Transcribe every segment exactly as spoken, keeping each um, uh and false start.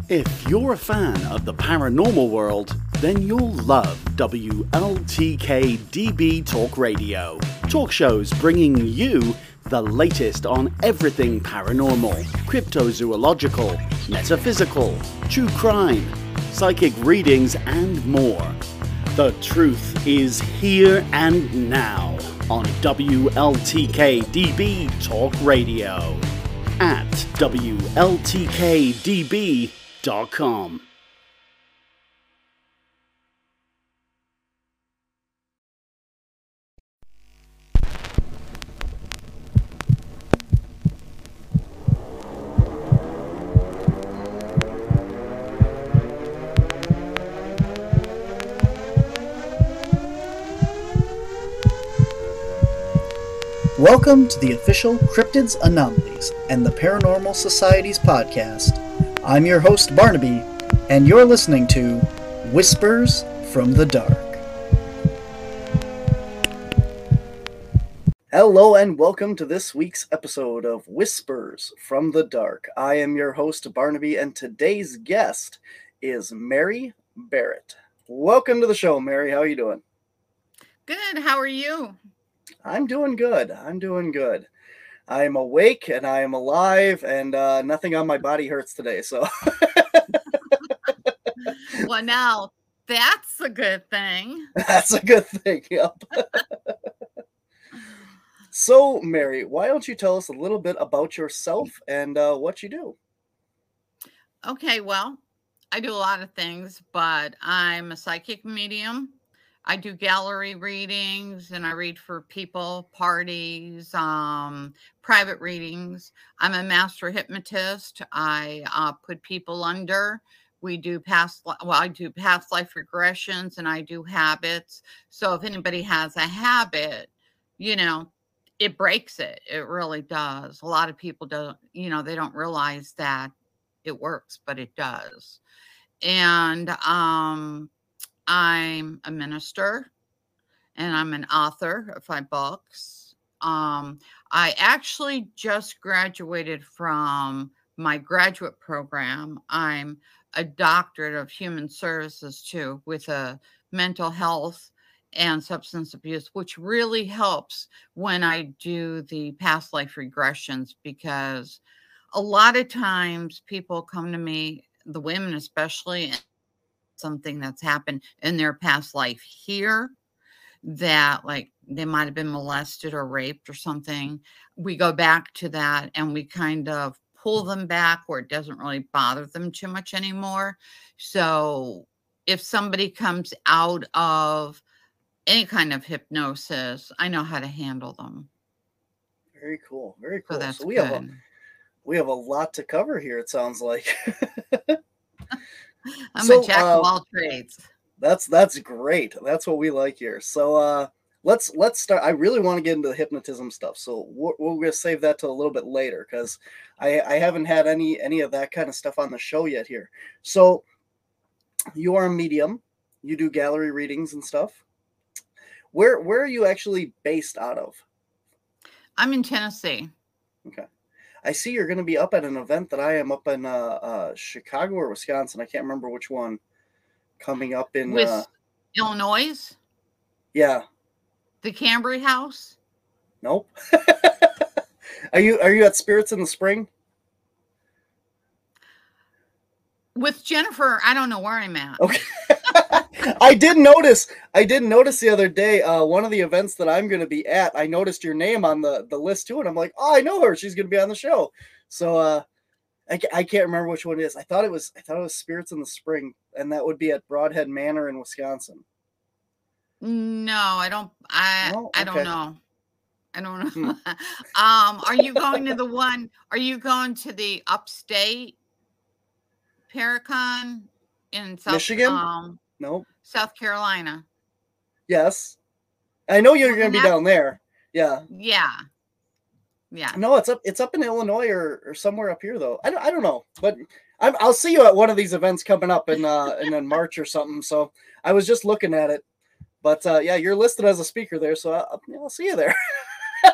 If you're a fan of the paranormal world, then you'll love W L T K D B Talk Radio. Talk shows bringing you the latest on everything paranormal, cryptozoological, metaphysical, true crime, psychic readings, and more. The truth is here and now on W L T K D B Talk Radio at W L T K D B dot com. Welcome to the official Cryptids, Anomalies, and the Paranormal Society's podcast. I'm your host, Barnaby, and you're listening to Whispers from the Dark. Hello and welcome to this week's episode of Whispers from the Dark. I am your host, Barnaby, and today's guest is Mary Barrett. Welcome to the show, Mary. How are you doing? Good. How are you? I'm doing good. I'm doing good. I am awake and I am alive and uh, nothing on my body hurts today. So, well, now that's a good thing. That's a good thing. Yep. So, Mary, why don't you tell us a little bit about yourself and uh, what you do? Okay. Well, I do a lot of things, but I'm a psychic medium. I do gallery readings and I read for people, parties, um, private readings. I'm a master hypnotist. I uh, put people under. We do past, well, I do past life regressions and I do habits. So if anybody has a habit, you know, it breaks it. It really does. A lot of people don't, you know, they don't realize that it works, but it does. And, um, I'm a minister and I'm an author of five books. Um, I actually just graduated from my graduate program. I'm a doctorate of human services too, with a mental health and substance abuse, which really helps when I do the past life regressions, because a lot of times people come to me, the women especially, something that's happened in their past life here, that like they might have been molested or raped or something. We go back to that and we kind of pull them back where it doesn't really bother them too much anymore. So if somebody comes out of any kind of hypnosis, I know how to handle them. Very cool. Very cool. So that's so we good. have a we have a lot to cover here, it sounds like. I'm so, a jack uh, of all trades. That's that's great. That's what we like here. So uh, let's let's start. I really want to get into the hypnotism stuff. So we're, we're going to save that till a little bit later because I, I haven't had any any of that kind of stuff on the show yet here. So you are a medium. You do gallery readings and stuff. Where where are you actually based out of? I'm in Tennessee. Okay. I see you're going to be up at an event that I am up in uh, uh, Chicago or Wisconsin. I can't remember which one. Coming up in with uh, Illinois. Yeah. The Cambry House. Nope. Are you are you at Spirits in the Spring? With Jennifer, I don't know where I'm at. Okay. I did notice. I did notice the other day. Uh, one of the events that I'm going to be at. I noticed your name on the, the list too, and I'm like, oh, I know her. She's going to be on the show. So uh, I, I can't remember which one it is. I thought it was. I thought it was Spirits in the Spring, and that would be at Broadhead Manor in Wisconsin. No, I don't. I No? I Okay. don't know. I don't know. Hmm. um, are you going to the one? Are you going to the upstate Paracon in South Michigan? Um, Nope. South Carolina. Yes. I know you're Well, going to be that's- down there. Yeah. Yeah. Yeah. No, it's up. It's up in Illinois or, or somewhere up here though. I don't. I don't know. But I'm, I'll see you at one of these events coming up in uh in, in March or something. So I was just looking at it. But uh, yeah, you're listed as a speaker there, so I'll, I'll see you there.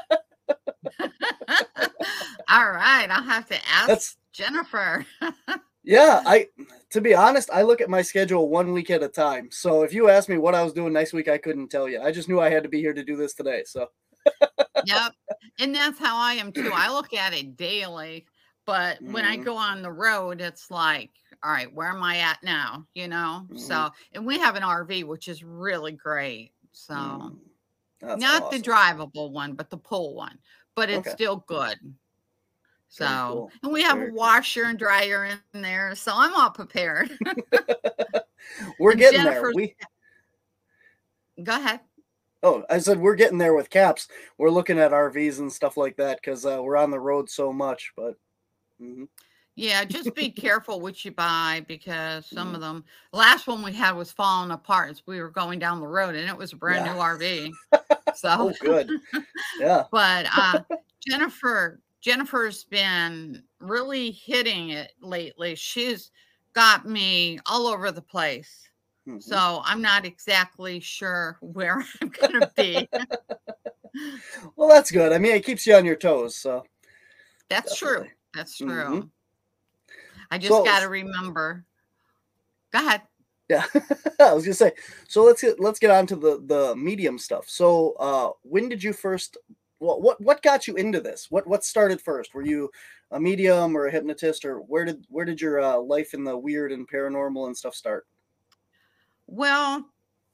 All right, I'll have to ask That's Jennifer. Yeah, I to be honest, I look at my schedule one week at a time. So if you asked me what I was doing next week, I couldn't tell you. I just knew I had to be here to do this today. So Yep. And that's how I am too. I look at it daily, but when I Mhm, go on the road, it's like, all right, where am I at now? You know? mhm, So, and we have an R V, which is really great. So, mm. That's not the awesome. drivable one, but the pull one, but it's Okay, still good. very So, cool. and we have a Very cool. washer and dryer in there. So I'm all prepared. We're And getting there. Jennifer's, We go ahead. Oh, I said we're getting there with caps. We're looking at R Vs and stuff like that because uh, we're on the road so much. But mhm, Yeah, just be careful what you buy because some mhm. of them, last one we had was falling apart as we were going down the road and it was a brand Yeah. new R V. So, Oh, good. Yeah. but uh Jennifer, Jennifer's been really hitting it lately. She's got me all over the place. Hmm. So I'm not exactly sure where I'm gonna be. Well, that's good. I mean, it keeps you on your toes. So That's true. definitely. That's Hmm. true. I just So gotta remember. Go ahead. yeah, I was gonna say. So let's get let's get on to the the medium stuff. So uh, when did you first? What what what got you into this? What what started first? Were you a medium or a hypnotist, or where did where did your uh, life in the weird and paranormal and stuff start? Well,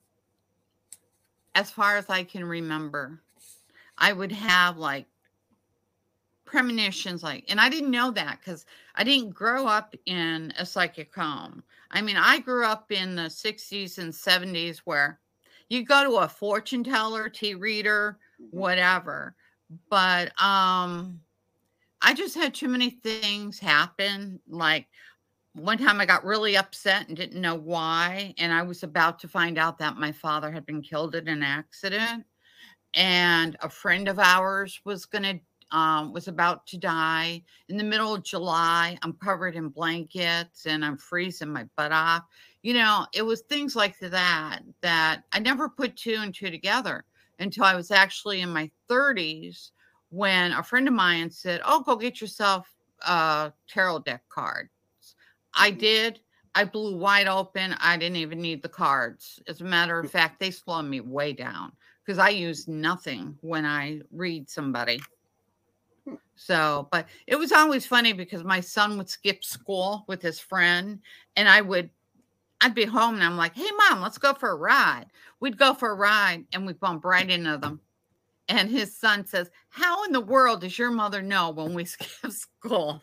as far as I can remember, I would have like premonitions, like, and I didn't know that because I didn't grow up in a psychic home. I mean, I grew up in the sixties and seventies where you go to a fortune teller, tea reader, Hmm. whatever. But um I just had too many things happen. Like one time I got really upset and didn't know why. And I was about to find out that my father had been killed in an accident and a friend of ours was gonna um, was about to die in the middle of July. I'm covered in blankets and I'm freezing my butt off. You know, it was things like that that I never put two and two together until I was actually in my thirties when a friend of mine said, "Oh, go get yourself a tarot deck card." I Hmm. did. I blew wide open. I didn't even need the cards. As a matter of fact, they slowed me way down because I use nothing when I read somebody. So, but it was always funny because my son would skip school with his friend and I would I'd be home and I'm like, "Hey mom, let's go for a ride." We'd go for a ride and we bump right into them. And his son says, "How in the world does your mother know when we skip school?"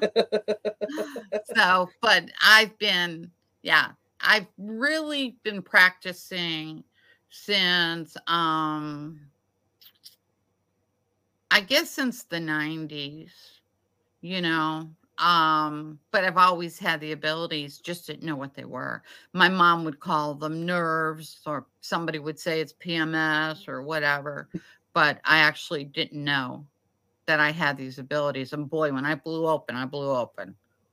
So, but I've been, yeah, I've really been practicing since, um, I guess since the nineties, you know. Um, but I've always had the abilities, just didn't know what they were. My mom would call them nerves, or somebody would say it's P M S or whatever, but I actually didn't know that I had these abilities. And boy, when I blew open, I blew open.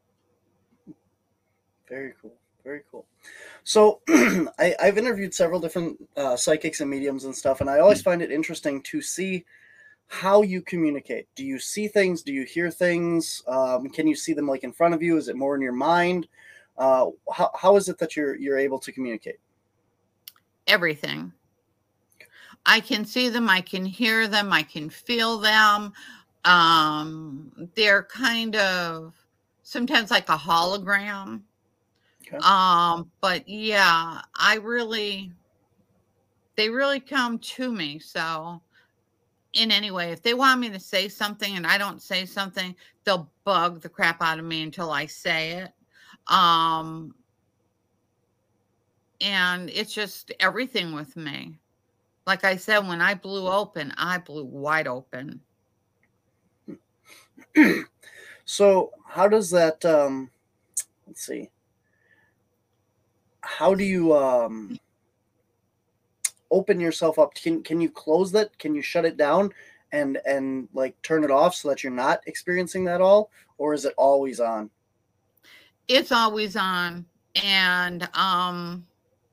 Very cool. Very cool. So I, I've interviewed several different uh, psychics and mediums and stuff, and I always find it interesting to see how you communicate. Do you see things? Do you hear things? Um, can you see them like in front of you? Is it more in your mind? Uh, how, how is it that you're you're able to communicate? Everything. I can see them, I can hear them, I can feel them. Um, they're kind of sometimes like a hologram. Okay. Um, but yeah, I really they really come to me. So in any way, if they want me to say something and I don't say something, they'll bug the crap out of me until I say it. Um, and it's just everything with me. Like I said, when I blew open, I blew wide open. So how does that? Um, let's see. How do you um, open yourself up? Can can you close that? Can you shut it down and and like turn it off so that you're not experiencing that all, or is it always on? It's always on. And um,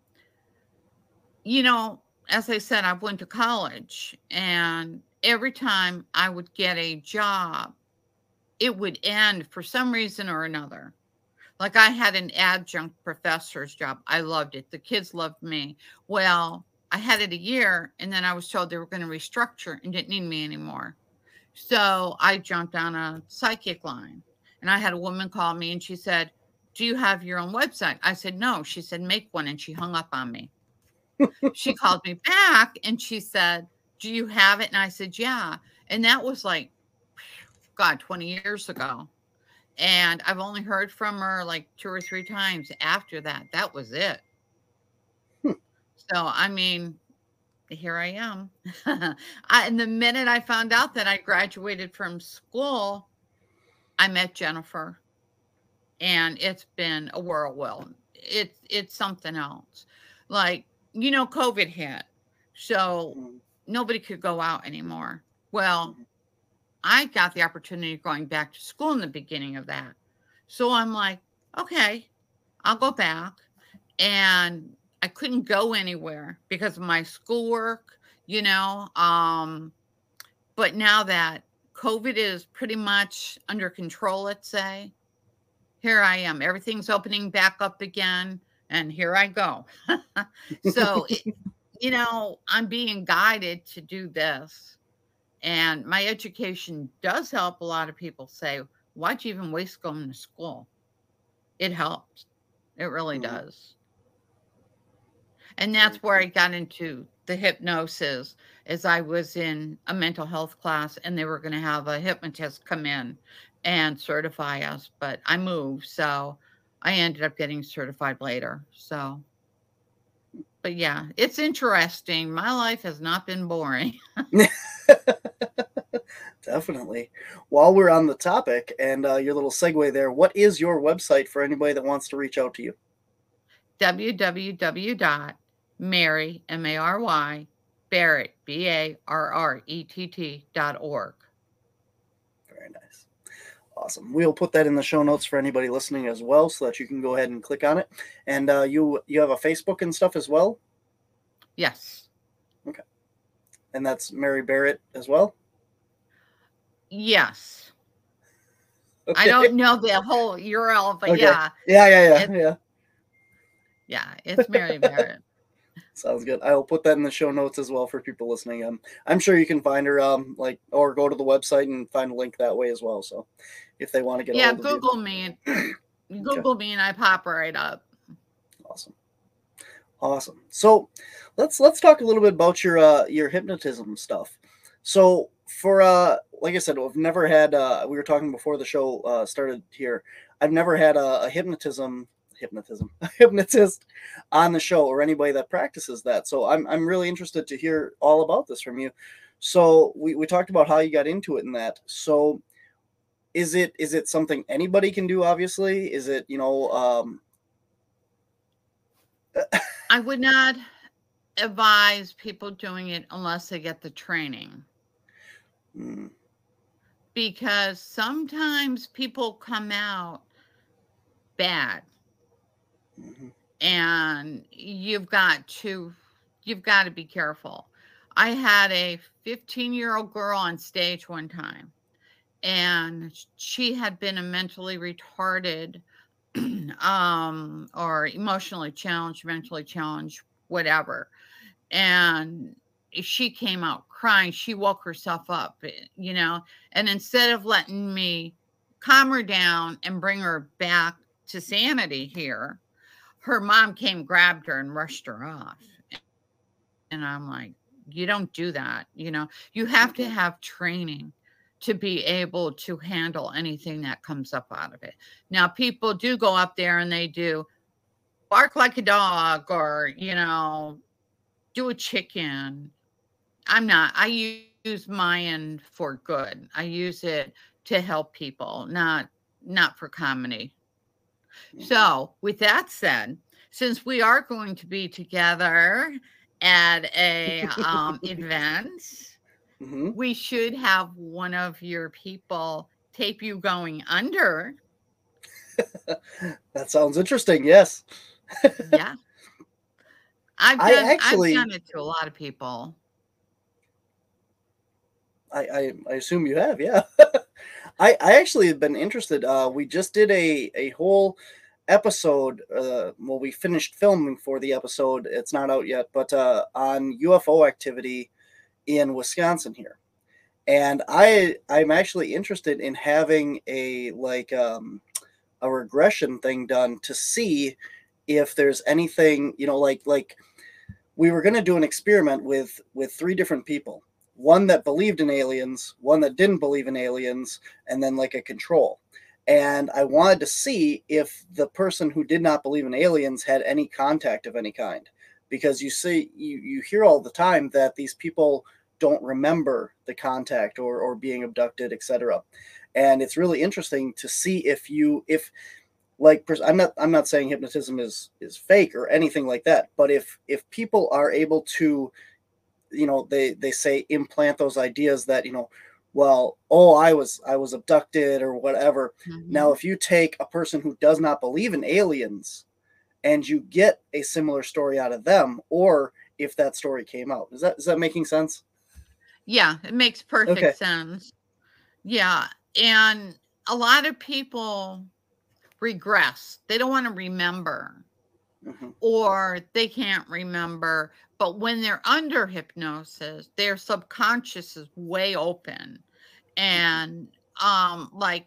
you know, as I said, I went to college and every time I would get a job, it would end for some reason or another. Like I had an adjunct professor's job. I loved it. The kids loved me. Well, I had it a year and then I was told they were going to restructure and didn't need me anymore. So I jumped on a psychic line and I had a woman call me and she said, "Do you have your own website?" I said, "No." She said, "Make one." And she hung up on me. She called me back and she said, "Do you have it?" And I said, "Yeah." And that was like, God, twenty years ago. And I've only heard from her like two or three times after that. That was it. Hmm. So, I mean, here I am. I, and the minute I found out that I graduated from school, I met Jennifer. And it's been a whirlwind. It's it's something else. Like, you know, COVID hit. So Mm. nobody could go out anymore. Well, I got the opportunity of going back to school in the beginning of that. So I'm like, okay, I'll go back. And I couldn't go anywhere because of my schoolwork, you know. Um, but now that COVID is pretty much under control, let's say, here I am. Everything's opening back up again. And here I go. So, it, you know, I'm being guided to do this. And my education does help. A lot of people say, "Why'd you even waste going to school?" It helps. It really Mhm. does. And that's where I got into the hypnosis, as I was in a mental health class and they were going to have a hypnotist come in and certify us. But I moved, so I ended up getting certified later. So, but yeah, it's interesting. My life has not been boring. Definitely. While we're on the topic and uh, your little segue there, what is your website for anybody that wants to reach out to you? w w w dot mary m a r y barrett b a r r e t t dot org. Very nice. Awesome. We'll put that in the show notes for anybody listening as well, so that you can go ahead and click on it. And uh, you you have a Facebook and stuff as well? Yes. Okay. And that's Mary Barrett as well? Yes. Okay. I don't know the whole U R L, but Okay. yeah. Yeah, yeah, yeah, It, yeah. yeah, it's Mary Barrett. Sounds good. I will put that in the show notes as well for people listening. Um, I'm sure you can find her, um, like, or go to the website and find a link that way as well. So, if they want to get a Yeah, hold of you. Google me. Google me and I pop right up. Awesome. Awesome. So let's let's talk a little bit about your uh, your hypnotism stuff. So for uh, like I said, I've never had. Uh, we were talking before the show uh, started here. I've never had a, a hypnotism hypnotism a hypnotist on the show or anybody that practices that. So I'm I'm really interested to hear all about this from you. So we, we talked about how you got into it and that. So is it is it something anybody can do? Obviously, is it you know? Um, I would not advise people doing it unless they get the training. mm, Because sometimes people come out bad. mhm. And you've got to you've got to be careful. I had a fifteen year old girl on stage one time, and she had been a mentally retarded um or emotionally challenged, mentally challenged, whatever. And she came out crying. She woke herself up, you know, and instead of letting me calm her down and bring her back to sanity here, her mom came, grabbed her, and rushed her off. And I'm like, you don't do that. You know, you have to have training to be able to handle anything that comes up out of it. Now, people do go up there and they do bark like a dog or, you know, do a chicken. I'm not. I use mine for good. I use it to help people, not not for comedy. So, with that said, since we are going to be together at a um, event, Mm-hmm. we should have one of your people tape you going under. That sounds interesting. Yes. Yeah, I've I done. actually, I've done it to a lot of people. I, I, I assume you have, yeah. I, I actually have been interested. Uh, we just did a, a whole episode. Uh, well, we finished filming for the episode. It's not out yet, but uh, on U F O activity in Wisconsin here. And I I'm actually interested in having a like um, a regression thing done to see if there's anything, you know, like like we were going to do an experiment with with three different people, one that believed in aliens, one that didn't believe in aliens, and then like a control. And I wanted to see if the person who did not believe in aliens had any contact of any kind, because you see you, you hear all the time that these people don't remember the contact or, or being abducted, et cetera. And it's really interesting to see if you if like I'm not I'm not saying hypnotism is is fake or anything like that, but if if people are able to, you know, they they say implant those ideas that, you know, well, oh, I was I was abducted or whatever. Mm-hmm. Now, if you take a person who does not believe in aliens and you get a similar story out of them, or if that story came out, is that is that making sense? Yeah, it makes perfect okay. sense. Yeah, and a lot of people regress. They don't want to remember, mm-hmm. or they can't remember. But when they're under hypnosis, their subconscious is way open. And um, like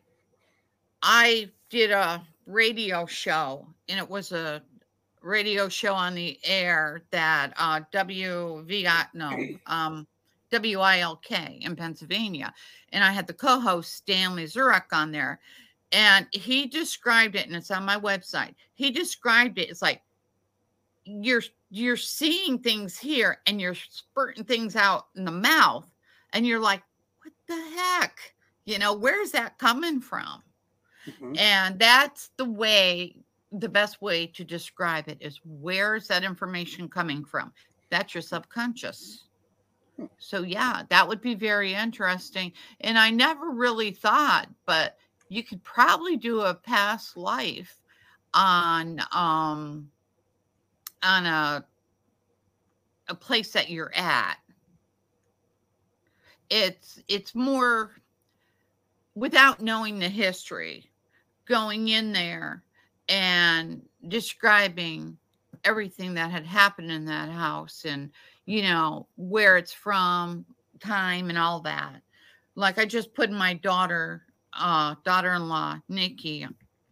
I did a radio show, and it was a radio show on the air that uh, W V I no um, W I L K in Pennsylvania, and I had the co-host Stanley Zurek on there. And he described it, and it's on my website. He described it. It's like you're you're seeing things here, and you're spurting things out in the mouth, and you're like, "What the heck? You know, where's that coming from?" Mm-hmm. And that's the way. The best way to describe it is, where's that information coming from? That's your subconscious. So yeah, that would be very interesting. And I never really thought, but you could probably do a past life on um on a a place that you're at. It's it's more without knowing the history, going in there and describing everything that had happened in that house, and you know where it's from, time, and all that. Like I just put my daughter Uh, daughter-in-law Nikki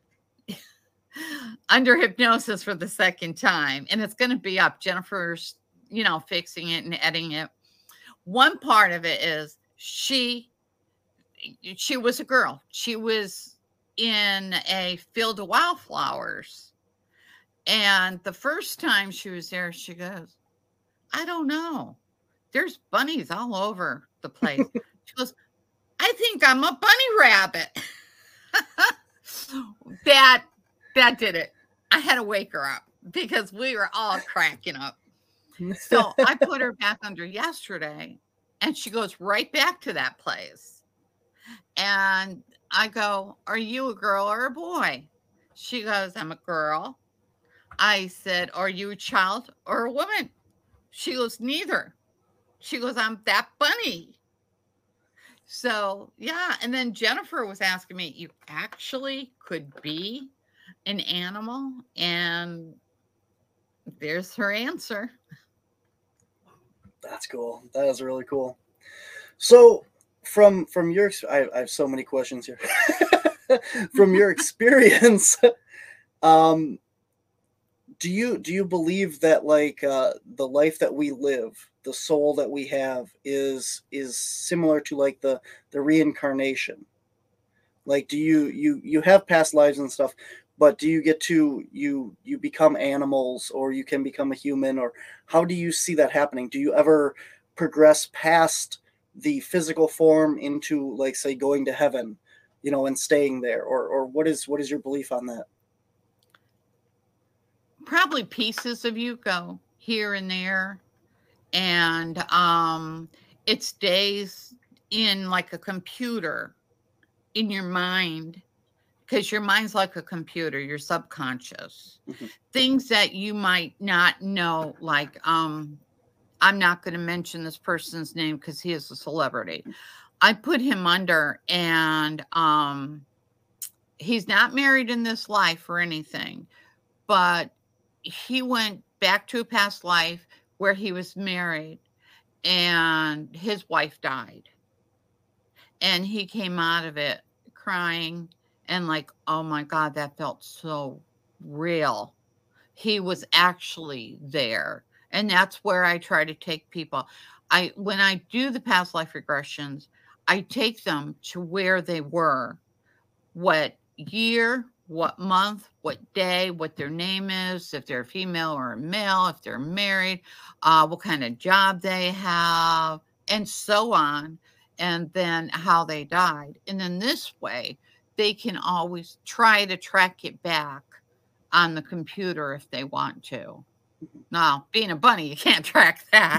under hypnosis for the second time, and it's going to be up. Jennifer's, you know, fixing it and editing it. One part of it is she she was a girl. She was in a field of wildflowers, and the first time she was there, she goes, "I don't know. There's bunnies all over the place." She goes, "I think I'm a bunny rabbit." that that did it. I had to wake her up because we were all cracking up. So I put her back under yesterday, and she goes right back to that place. And I go, "Are you a girl or a boy?" She goes, "I'm a girl." I said, "Are you a child or a woman?" She goes, "Neither." She goes, "I'm that bunny." So, yeah. And then Jennifer was asking me, you actually could be an animal? And there's her answer. That's cool. That is really cool. So from, from your, I, I have so many questions here. From your experience, um, do you, do you believe that like, uh, the life that we live, the soul that we have is is similar to like the the reincarnation? Like, do you you you have past lives and stuff, but do you get to you you become animals, or you can become a human, or how do you see that happening? Do you ever progress past the physical form into, like, say, going to heaven, you know, and staying there, or or what is what is your belief on that? Probably pieces of you go here and there. And um, it stays in like a computer in your mind, because your mind's like a computer, your subconscious. Mm-hmm. Things that you might not know, like um, I'm not going to mention this person's name because he is a celebrity. I put him under, and um, he's not married in this life or anything, but he went back to a past life where he was married and his wife died. And he came out of it crying and like, oh my God, that felt so real. He was actually there. And that's where I try to take people. I when I do the past life regressions, I take them to where they were, what year, what month, what day, what their name is, if they're a female or a male, if they're married, uh, what kind of job they have, and so on, and then how they died. And in this way, they can always try to track it back on the computer if they want to. Now, being a bunny, you can't track that.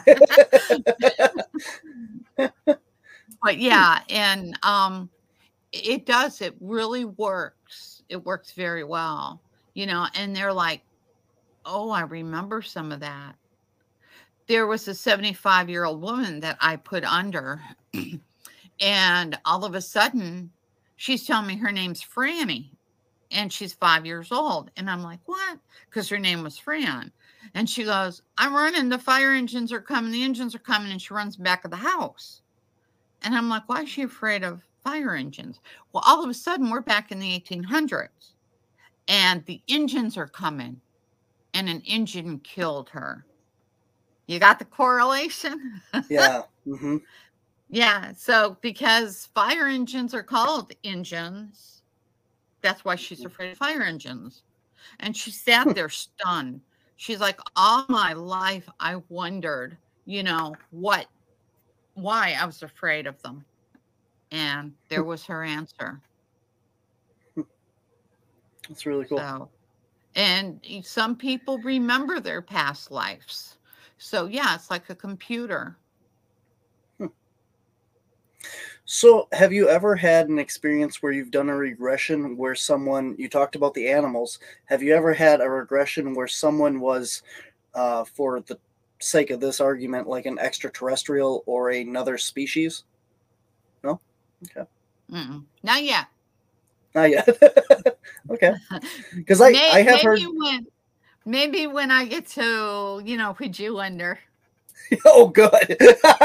But yeah, and um, it does. It really works. It works very well, you know, and they're like, oh, I remember some of that. There was a seventy-five-year-old woman that I put under, and all of a sudden, she's telling me her name's Franny, and she's five years old. And I'm like, what? Because her name was Fran. And she goes, I'm running. The fire engines are coming. The engines are coming. And she runs back of the house. And I'm like, why is she afraid of fire engines? Well, all of a sudden, we're back in the eighteen hundreds. And the engines are coming. And an engine killed her. You got the correlation? Yeah. Mm-hmm. Yeah. So because fire engines are called engines, that's why she's afraid of fire engines. And she sat there stunned. She's like, all my life, I wondered, you know, what, why I was afraid of them. And there was her answer. That's really cool. So, and some people remember their past lives. So yeah, it's like a computer. So have you ever had an experience where you've done a regression where someone, you talked about the animals, have you ever had a regression where someone was, uh, for the sake of this argument, like an extraterrestrial or another species? No? Okay. Mm-mm. Not yet. Not yet. Okay. Because I, May, I have maybe heard... When, maybe when I get to, you know, put you under. Oh, good.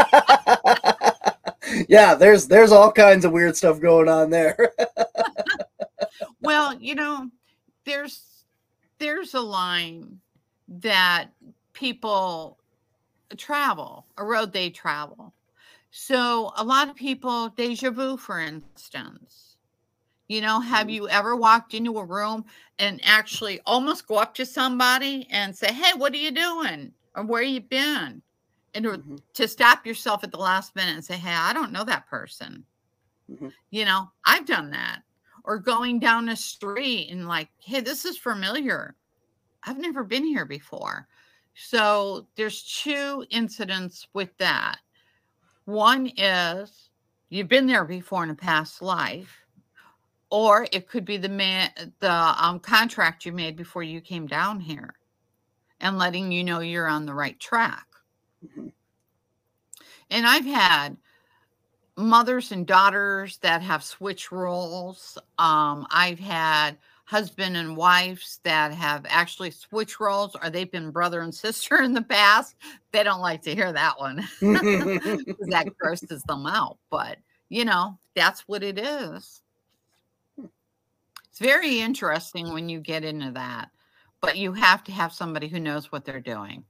Yeah, there's there's all kinds of weird stuff going on there. Well, you know, there's there's a line that people travel, a road they travel. So a lot of people, deja vu, for instance. You know, have you ever walked into a room and actually almost go up to somebody and say, hey, what are you doing? Or where you been? And mm-hmm. to stop yourself at the last minute and say, hey, I don't know that person. Mm-hmm. You know, I've done that. Or going down a street and like, hey, this is familiar. I've never been here before. So there's two incidents with that. One is you've been there before in a past life. Or it could be the man, the um, contract you made before you came down here and letting you know you're on the right track. Mm-hmm. And I've had mothers and daughters that have switched roles. Um, I've had husband and wives that have actually switched roles, or they've been brother and sister in the past. They don't like to hear that one. That grosses them out. But, you know, that's what it is. It's very interesting when you get into that. But you have to have somebody who knows what they're doing.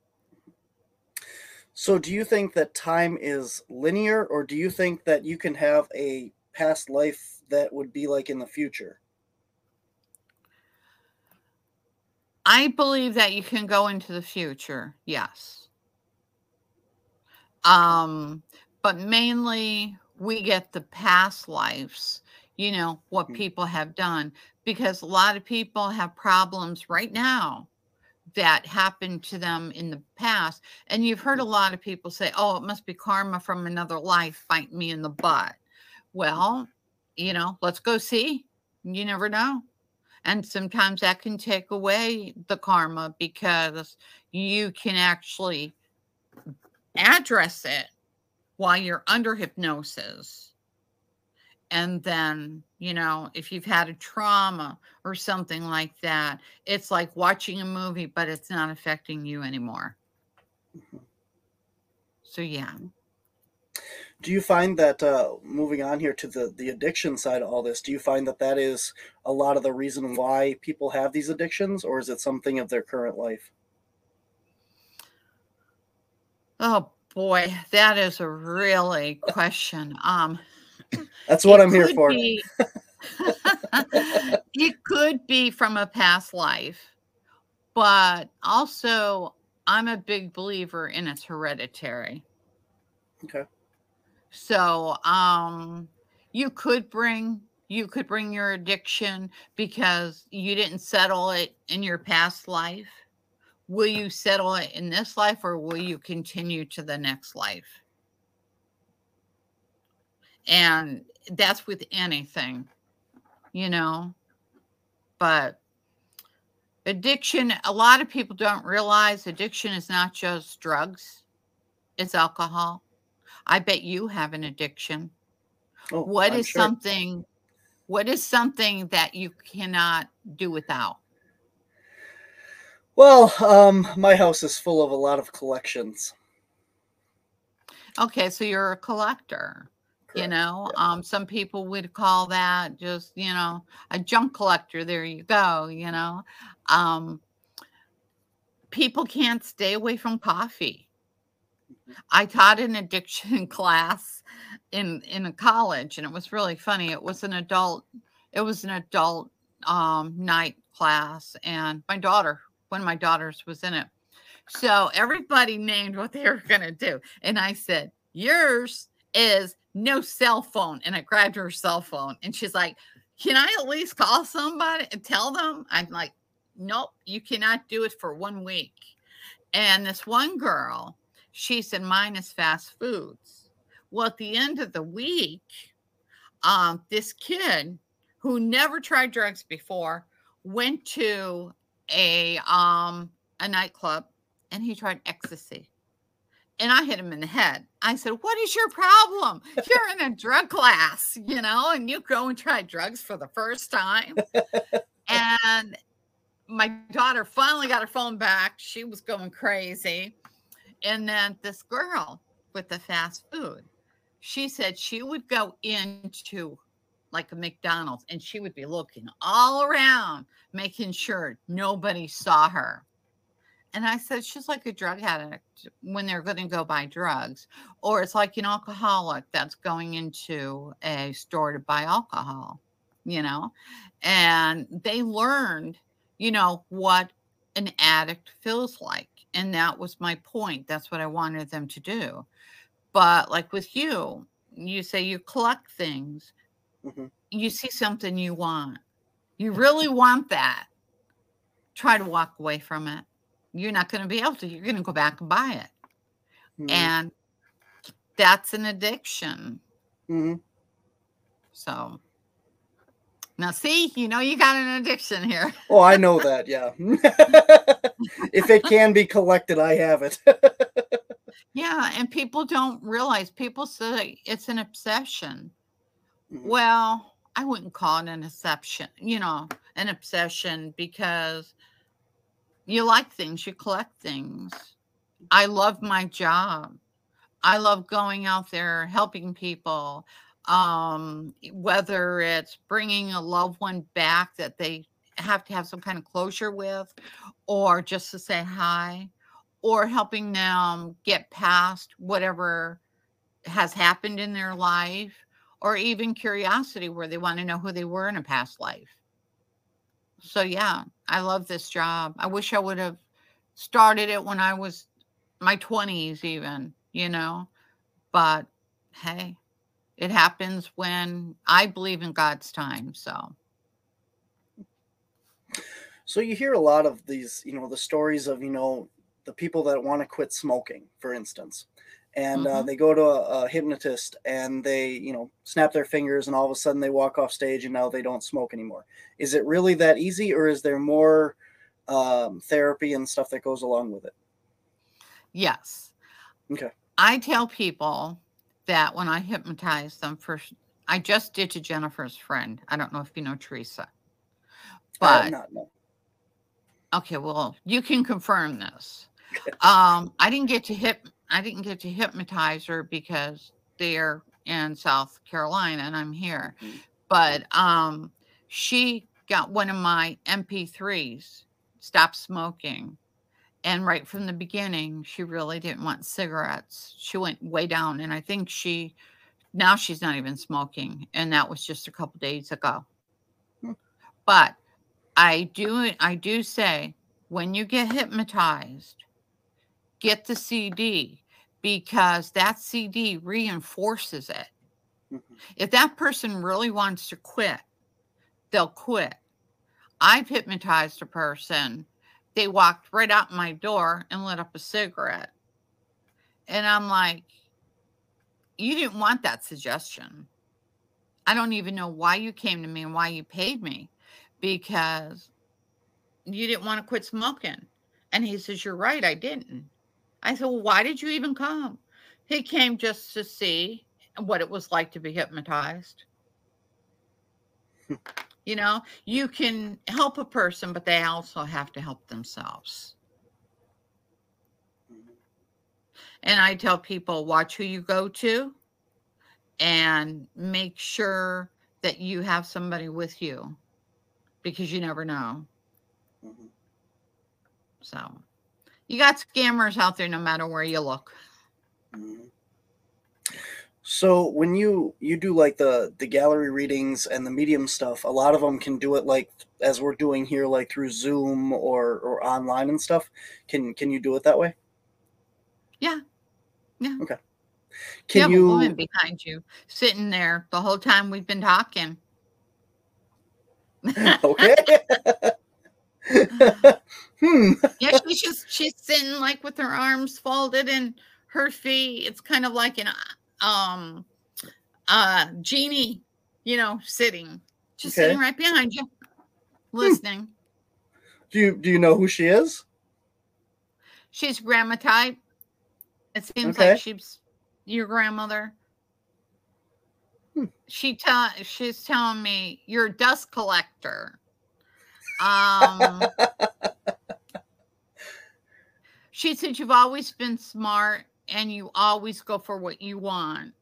So do you think that time is linear, or do you think that you can have a past life that would be like in the future? I believe that you can go into the future, yes. Um, but mainly we get the past lives, you know, what mm-hmm. people have done, because a lot of people have problems right now that happened to them in the past. And you've heard a lot of people say, oh, it must be karma from another life biting me in the butt. Well, you know, let's go see. You never know. And sometimes that can take away the karma because you can actually address it while you're under hypnosis And then, you know, if you've had a trauma or something like that, it's like watching a movie, but it's not affecting you anymore. Mhm. So, yeah. Do you find that, uh, moving on here to the, the addiction side of all this, do you find that that is a lot of the reason why people have these addictions, or is it something of their current life? Oh boy, that is a really question. Um, That's what it I'm here could for. be, it could be from a past life, but also I'm a big believer in it's hereditary. Okay. So, um, you could bring you could bring your addiction because you didn't settle it in your past life. Will you settle it in this life or will you continue to the next life? And that's with anything, you know. But addiction, a lot of people don't realize addiction is not just drugs, it's alcohol. I bet you have an addiction. Oh, What I'm is sure. something what is something that you cannot do without? Well, um, my house is full of a lot of collections. Okay, so you're a collector. You Correct. know, Yeah. um, some people would call that just, you know, a junk collector. There you go, you know. Um, people can't stay away from coffee. Mhm. I taught an addiction class in in a college, and it was really funny. It was an adult, it was an adult um, night class, and my daughter, one of my daughters, was in it. So everybody named what they were going to do, and I said, "Yours is no cell phone." And I grabbed her cell phone, and she's like, "Can I at least call somebody and tell them?" I'm like, "Nope, you cannot do it for one week." And this one girl, she said, "Mine is fast foods." Well, at the end of the week, um, this kid who never tried drugs before went to a um a nightclub and he tried ecstasy. And I hit him in the head. I said, "What is your problem? You're in a drug class, you know, and you go and try drugs for the first time." And my daughter finally got her phone back. She was going crazy. And then this girl with the fast food, she said she would go into like a McDonald's and she would be looking all around, making sure nobody saw her. And I said, she's like a drug addict when they're going to go buy drugs, or it's like an alcoholic that's going into a store to buy alcohol, you know, and they learned, you know, what an addict feels like. And that was my point. That's what I wanted them to do. But like with you, you say you collect things, Mhm. you see something you want, you really want that, try to walk away from it. You're not going to be able to. You're going to go back and buy it. Mhm. And that's an addiction. Mhm. So now, see, you know, you got an addiction here. Oh, I know that. Yeah. If it can be collected, I have it. Yeah. And people don't realize, people say it's an obsession. Mhm. Well, I wouldn't call it an obsession, you know, an obsession because you like things, you collect things. I love my job. I love going out there helping people, um, whether it's bringing a loved one back that they have to have some kind of closure with, or just to say hi, or helping them get past whatever has happened in their life, or even curiosity where they want to know who they were in a past life. So, yeah, I love this job. I wish I would have started it when I was my twenties, even, you know, but hey, it happens when I believe in God's time. So, So you hear a lot of these, you know, the stories of, you know, the people that want to quit smoking, for instance, and uh, mhm. they go to a, a hypnotist and they, you know, snap their fingers and all of a sudden they walk off stage and now they don't smoke anymore. Is it really that easy, or is there more um, therapy and stuff that goes along with it? Yes. Okay. I tell people that when I hypnotize them for I just did to Jennifer's friend. I don't know if you know Teresa. I have But not, no. okay, well, you can confirm this. Um, I didn't get to hip I didn't get to hypnotize her because they're in South Carolina and I'm here. Mhm. But um she got one of my M P threes, Stop Smoking. And right from the beginning, she really didn't want cigarettes. She went way down. And I think she, now she's not even smoking. And that was just a couple days ago. Hmm. But I do, I do say when you get hypnotized, get the C D because that C D reinforces it. Mhm. If that person really wants to quit, they'll quit. I've hypnotized a person. They walked right out my door and lit up a cigarette. And I'm like, you didn't want that suggestion. I don't even know why you came to me and why you paid me because you didn't want to quit smoking. And he says, you're right, I didn't. I said, well, why did you even come? He came just to see what it was like to be hypnotized. You know, you can help a person, but they also have to help themselves. Mhm. And I tell people, watch who you go to and make sure that you have somebody with you because you never know. Mhm. So you got scammers out there no matter where you look. Mhm. So when you you do like the the gallery readings and the medium stuff, a lot of them can do it like as we're doing here, like through Zoom or or online and stuff. Can can you do it that way? Yeah. Yeah. Okay. You Can have a woman you? behind you sitting there the whole time we've been talking. Okay. Hmm. Yeah, she's just she's sitting like with her arms folded and her feet. It's kind of like an um uh genie, you know, sitting, just sitting Okay. right behind you, Hmm. listening. Do you do you know who she is? She's grandma type. It seems like Okay. she's your grandmother. Hmm. She tell she's telling me you're a dust collector. Um, she said you've always been smart and you always go for what you want.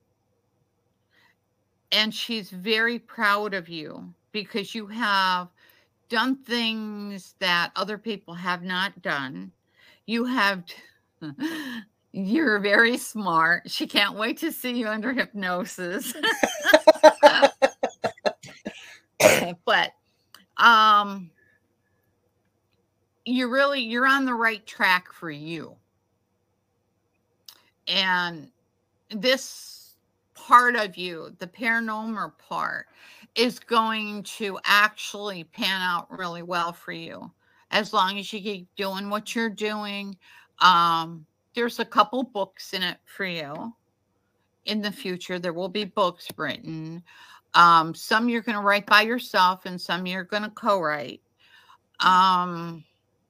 And she's very proud of you because you have done things that other people have not done. You have, you're very smart. She can't wait to see you under hypnosis. But um, you're really, you're on the right track for you. And this part of you, the paranormal part, is going to actually pan out really well for you as long as you keep doing what you're doing. Um, there's a couple books in it for you in the future. There will be books written. Um, some you're going to write by yourself, and some you're going to co-write. Um,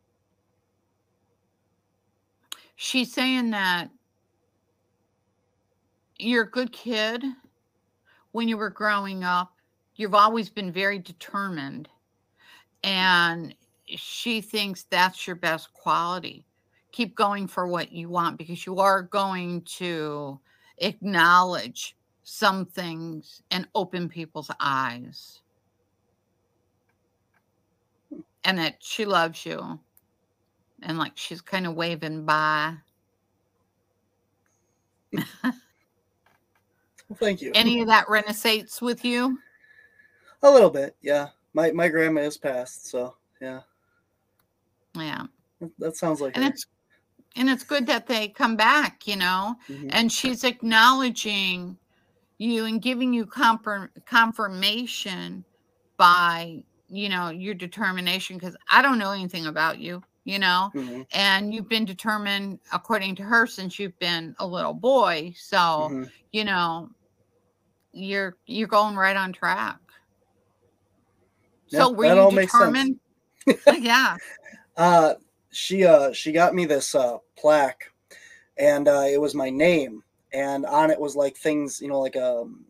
she's saying that you're a good kid when you were growing up. You've always been very determined, and she thinks that's your best quality. Keep going for what you want because you are going to acknowledge some things and open people's eyes, and that she loves you. And like she's kind of waving by. Well, thank you. Any of that resonates with you? A little bit, yeah. My my grandma is passed, so yeah. Yeah. That, that sounds like And her. it's and it's good that they come back, you know. Mhm. And she's acknowledging you and giving you confirm, confirmation by, you know, your determination, because I don't know anything about you, you know, Mhm. and you've been determined according to her since you've been a little boy. So, Mhm. you know, you're you're going right on track. Yeah, So were that you all makes sense. determined? Yeah. Uh, she uh she got me this uh plaque, and uh, it was my name, and on it was like things, you know, like um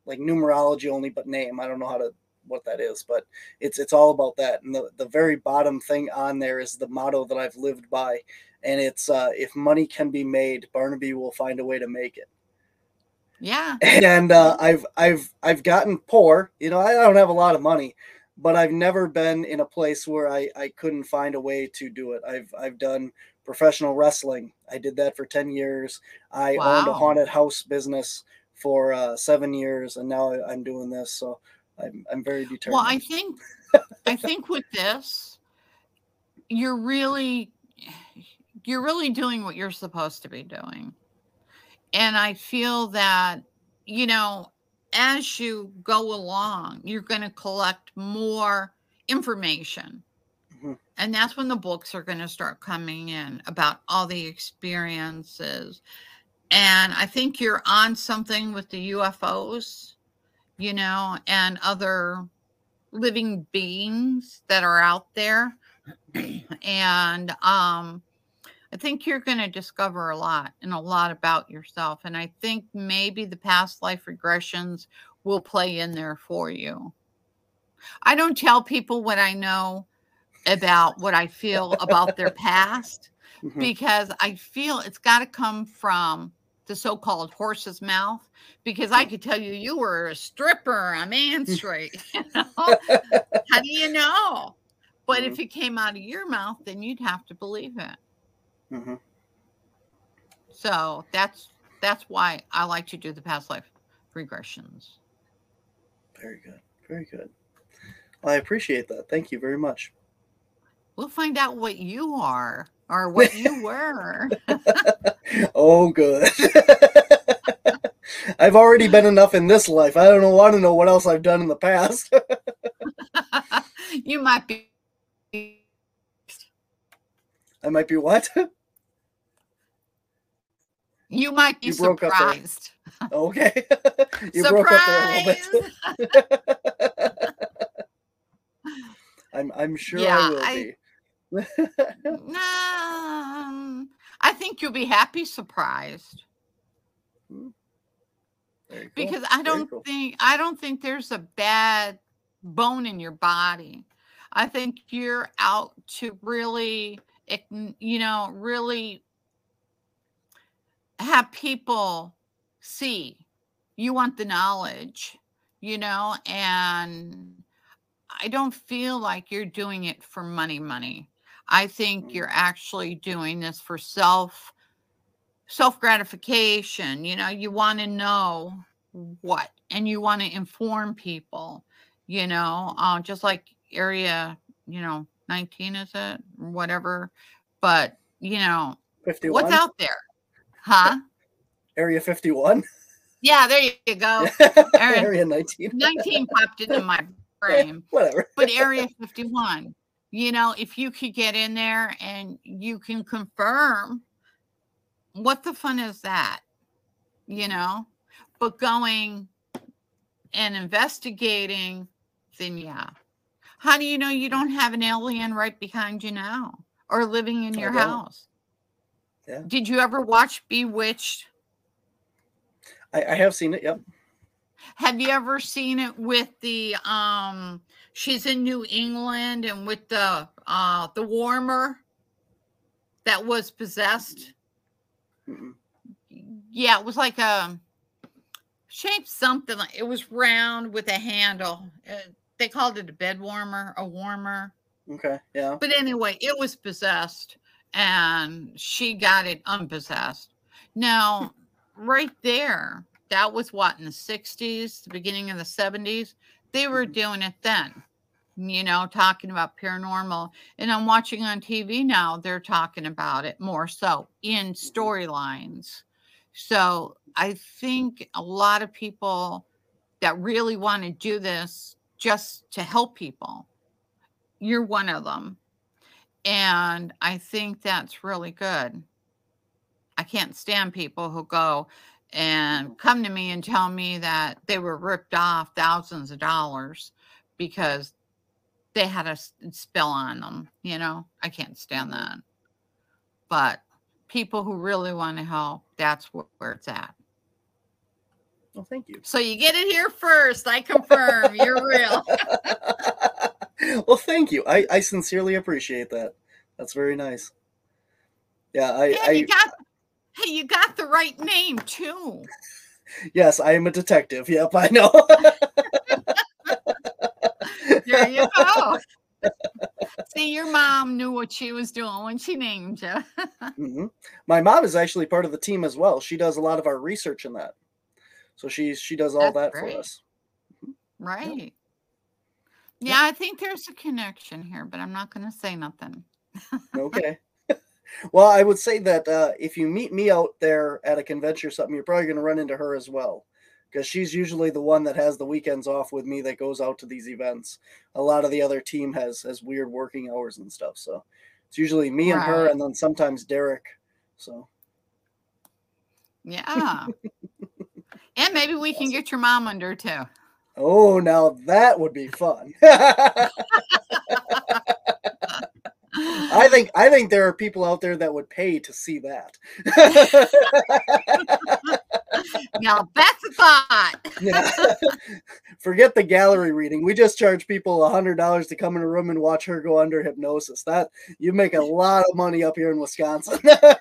like numerology only, but name. I don't know how to what that is, but it's it's all about that. And the, the very bottom thing on there is the motto that I've lived by, and it's uh, if money can be made, Barnaby will find a way to make it. Yeah. And uh, I've I've I've gotten poor. You know, I don't have a lot of money, but I've never been in a place where I, I couldn't find a way to do it. I've I've done professional wrestling. I did that for ten years. I Wow. owned a haunted house business for uh, seven years, and now I, I'm doing this. So I'm I'm very determined. Well, I think I think with this, you're really you're really doing what you're supposed to be doing. And I feel that, you know, as you go along, you're going to collect more information. Mhm. And that's when the books are going to start coming in about all the experiences. And I think you're on something with the U F Os, you know, and other living beings that are out there. And um, I think you're going to discover a lot and a lot about yourself. And I think maybe the past life regressions will play in there for you. I don't tell people what I know about what I feel about their past, Mhm. because I feel it's got to come from the so-called horse's mouth, because I could tell you you were a stripper on Main Street. You know? How do you know? But Mhm. if it came out of your mouth, then you'd have to believe it. Mhm. So that's that's why I like to do the past life regressions. Very good. Very good. I appreciate that. Thank you very much. We'll find out what you are or what you were. Oh, good. I've already been enough in this life. I don't know, want to know what else I've done in the past. You might be. I might be what? You might be You broke up there. surprised. Okay. You Surprise! broke up there a little bit. I'm I'm sure Yeah, I will I- be. Um, I think you'll be happy surprised, Very cool. because I Very don't cool. think I don't think there's a bad bone in your body. I think you're out to really, ign- you know, really have people see. You want the knowledge, you know, and I don't feel like you're doing it for money, money. I think you're actually doing this for self self gratification. You know, you want to know what, and you want to inform people. You know, uh, just like area, you know, nineteen, is it, whatever? But you know, fifty-one? what's out there, huh? Area fifty-one? Yeah, there you go. Area Area nineteen. nineteen popped into my brain. Whatever. But Area fifty-one, you know, if you could get in there and you can confirm, what the fun is that? You know, but going and investigating, then yeah. How do you know you don't have an alien right behind you now or living in I your don't. house? Yeah. Did you ever watch Bewitched? I, I have seen it, yep. Have you ever seen it with the um she's in New England and with the uh the warmer that was possessed? Mm-mm. Yeah, it was like a shaped something like, it was round with a handle. Uh, they called it a bed warmer, a warmer. Okay, yeah. But anyway, it was possessed and she got it unpossessed. Now, right there, that was what, in the sixties, the beginning of the seventies, they were Mhm. doing it then, you know, talking about paranormal. And I'm watching on T V now, they're talking about it more so in storylines. So I think a lot of people that really want to do this just to help people, you're one of them. And I think that's really good. I can't stand people who go and come to me and tell me that they were ripped off thousands of dollars because they had a s- spell on them. You know, I can't stand Mhm. that. But people who really want to help, that's wh- where it's at. Well, thank you. So you get it here first. I confirm you're real. Well, thank you. I, I sincerely appreciate that. That's very nice. Yeah, I, And I you got, hey, you got the right name too. yes, I am a detective. Yep, I know. There you go. See, your mom knew what she was doing when she named you. hmm My mom is actually part of the team as well. She does a lot of our research in that. So she she does all That's that great. for us. Right. Yep. Yeah, I think there's a connection here, but I'm not going to say nothing. Okay. Well, I would say that uh, if you meet me out there at a convention or something, you're probably going to run into her as well, because she's usually the one that has the weekends off with me that goes out to these events. A lot of the other team has has weird working hours and stuff, so it's usually me and her, Right. and then sometimes Derek. So Yeah. And maybe we can awesome. get your mom under too. Oh, now that would be fun. I think I think there are people out there that would pay to see that. Now that's a thought. Yeah. Forget the gallery reading. We just charge people a hundred dollars to come in a room and watch her go under hypnosis. That you make a lot of money up here in Wisconsin.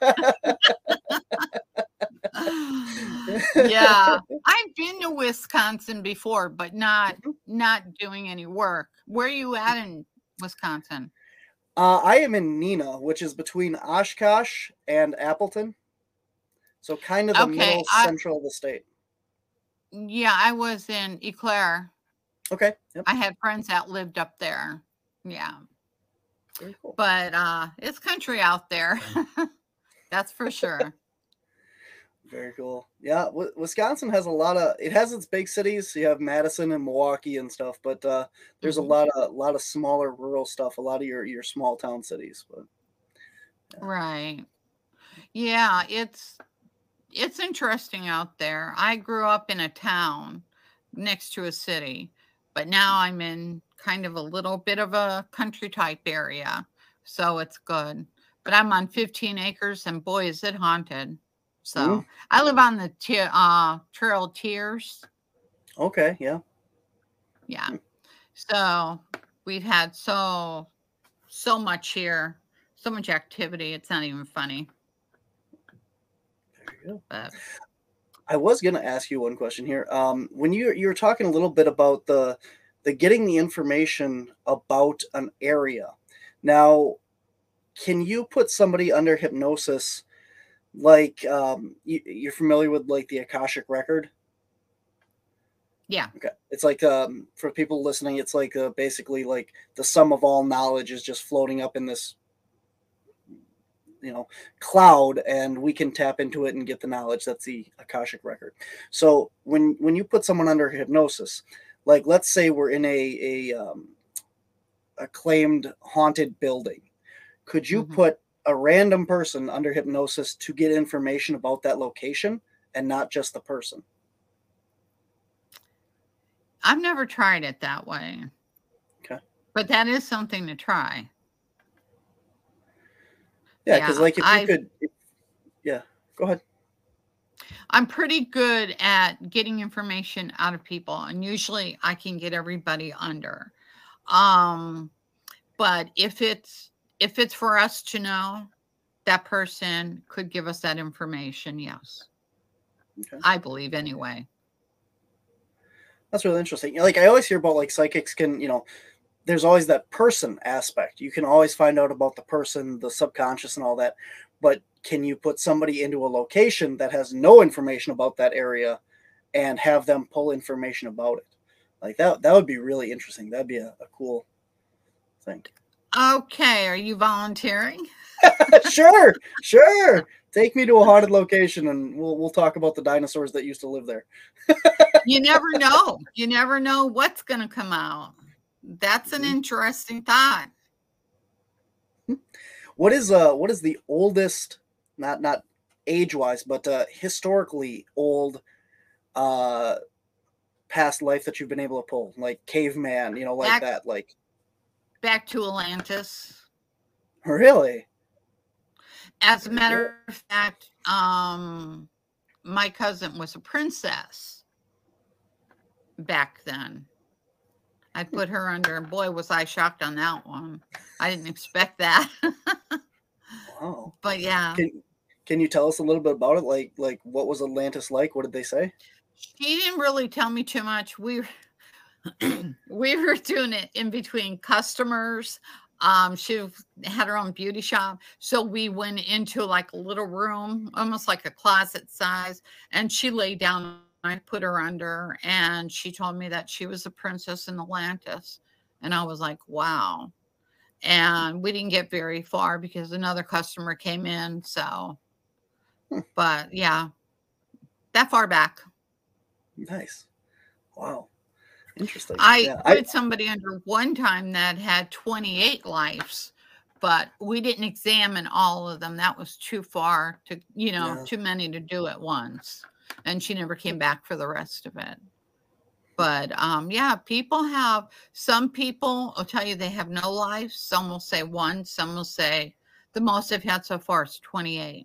Yeah, I've been to Wisconsin before, but not not doing any work. Where are you at in Wisconsin? Uh, I am in Neenah, which is between Oshkosh and Appleton. So kind of the Okay, middle I central of the state. yeah, I was in Eclair. Okay. Yep. I had friends that lived up there. Yeah, Very cool. but uh, it's country out there. That's for sure. Very cool. Yeah, w- Wisconsin has a lot of. It has its big cities. You have Madison and Milwaukee and stuff, but uh, there's Mhm. a lot of lot of smaller rural stuff. A lot of your your small town cities. But yeah. Right. Yeah, it's it's interesting out there. I grew up in a town next to a city, but now I'm in kind of a little bit of a country type area. So it's good. But I'm on fifteen acres and boy, is it haunted. So Mm, I live on the Te- uh, Trail of Tears. okay. Yeah. Yeah. Mm, So we've had so, so much here, so much activity. It's not even funny. there you go. But I was gonna ask you one question here. Um, when you you were talking a little bit about the the getting the information about an area. Now, can you put somebody under hypnosis? Like, um, you, you're familiar with like the Akashic record? yeah. Okay. It's like, um, for people listening, it's like uh, basically like the sum of all knowledge is just floating up in this, you know, cloud, and we can tap into it and get the knowledge. That's the Akashic record. So when when you put someone under hypnosis, like let's say we're in a a um, a claimed haunted building, could you hmm put a random person under hypnosis to get information about that location and not just the person? I've never tried it that way, Okay. but that is something to try. Yeah, because Yeah, like if you I could, if, yeah, go ahead. I'm pretty good at getting information out of people, and usually I can get everybody under. Um, but if it's if it's for us to know, that person could give us that information. Yes, Okay. I believe anyway. That's really interesting. Like I always hear about like psychics can, you know, there's always that person aspect. You can always find out about the person, the subconscious and all that. But can you put somebody into a location that has no information about that area and have them pull information about it? Like that that would be really interesting. That'd be a, a cool thing. Okay, are you volunteering? Sure, sure. Take me to a haunted location and we'll we'll talk about the dinosaurs that used to live there. You never know. You never know what's going to come out. That's an Mhm. interesting thought. What is uh what is the oldest, not not age wise, but uh historically old uh past life that you've been able to pull? Like caveman, you know, like Back that. Like back to Atlantis. really? As a Very cool. matter of fact, um, my cousin was a princess back then. I put her under, and boy, was I shocked on that one. I didn't expect that. Wow. But yeah. Can Can you tell us a little bit about it? Like, like what was Atlantis like? What did they say? She didn't really tell me too much. We we were doing it in between customers. Um, she had her own beauty shop, so we went into like a little room, almost like a closet size, and she lay down. I put her under, and she told me that she was a princess in Atlantis, and I was like, wow. And we didn't get very far because another customer came in. So, Hmm. but yeah, that far back. Nice. Wow. Interesting. I Yeah, put I, somebody under one time that had twenty-eight lives, but we didn't examine all of them. That was too far to, you know, Yeah. too many to do at once. And she never came back for the rest of it. But um, yeah, people have, some people will tell you they have no lives. Some will say one, some will say the most I've had so far is twenty-eight.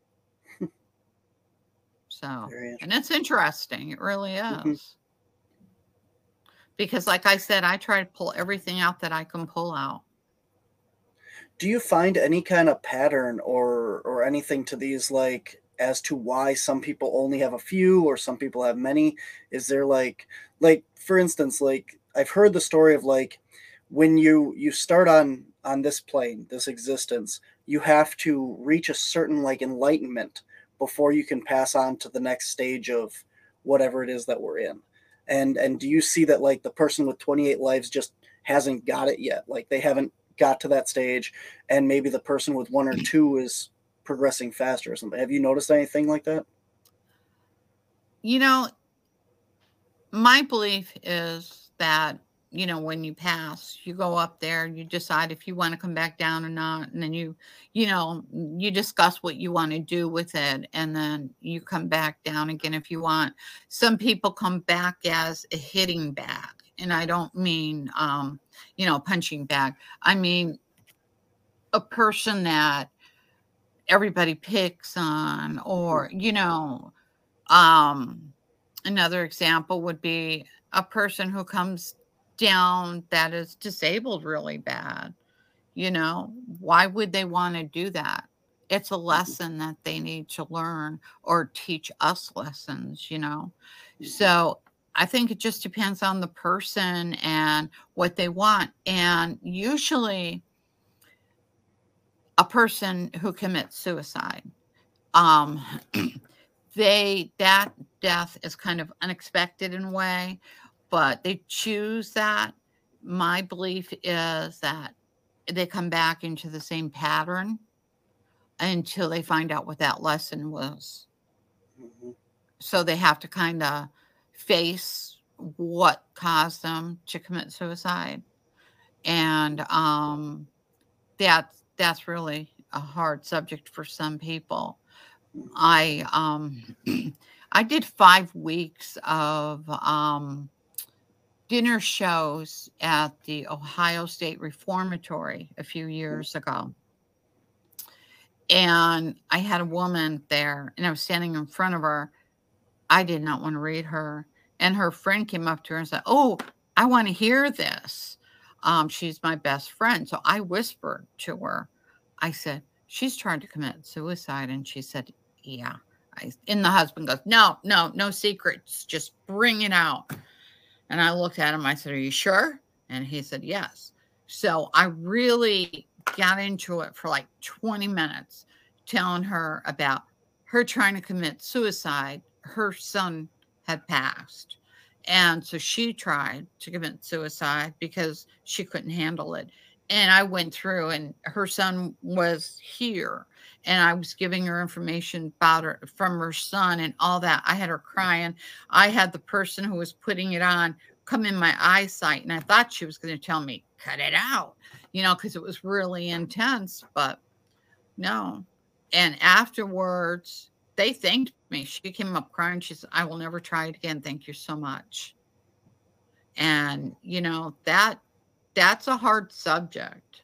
So, Very and it's interesting. It really is. Mhm. Because like I said, I try to pull everything out that I can pull out. Do you find any kind of pattern or or anything to these, like as to why some people only have a few or some people have many? Is there like like for instance, like I've heard the story of like when you you start on on this plane, this existence, you have to reach a certain like enlightenment before you can pass on to the next stage of whatever it is that we're in. And and do you see that like the person with twenty-eight lives just hasn't got it yet? Like they haven't got to that stage, and maybe the person with one or two is progressing faster or something. Have you noticed anything like that? You know, my belief is that, you know, when you pass, you go up there, you decide if you want to come back down or not. And then you, you know, you discuss what you want to do with it. And then you come back down again if you want. Some people come back as a hitting bag. And I don't mean, um, you know, punching bag. I mean, a person that everybody picks on, or, you know, um, another example would be a person who comes down that is disabled really bad. You know, why would they want to do that? It's a lesson that they need to learn, or teach us lessons, you know. So I think it just depends on the person and what they want. And usually a person who commits suicide, um, they, that death is kind of unexpected in a way, but they choose that. My belief is that they come back into the same pattern until they find out what that lesson was. Mm-hmm. So they have to kind of face what caused them to commit suicide. And um, that's, that's really a hard subject for some people. I um, I did five weeks of um, dinner shows at the Ohio State Reformatory a few years ago. And I had a woman there, and I was standing in front of her. I did not want to read her. And her friend came up to her and said, "Oh, I want to hear this." Um, she's my best friend. So I whispered to her. I said, "She's trying to commit suicide." And she said, "Yeah." I, and the husband goes, "No, no, no secrets. Just bring it out." And I looked at him. I said, "Are you sure?" And he said, "Yes." So I really got into it for like twenty minutes, telling her about her trying to commit suicide. Her son had passed. And so she tried to commit suicide because she couldn't handle it. And I went through, and her son was here, and I was giving her information about her from her son and all that. I had her crying. I had the person who was putting it on come in my eyesight, and I thought she was going to tell me, "Cut it out," you know, because it was really intense, but no. And afterwards, they thanked me. She came up crying. She said, "I will never try it again. Thank you so much." And, you know, that that's a hard subject.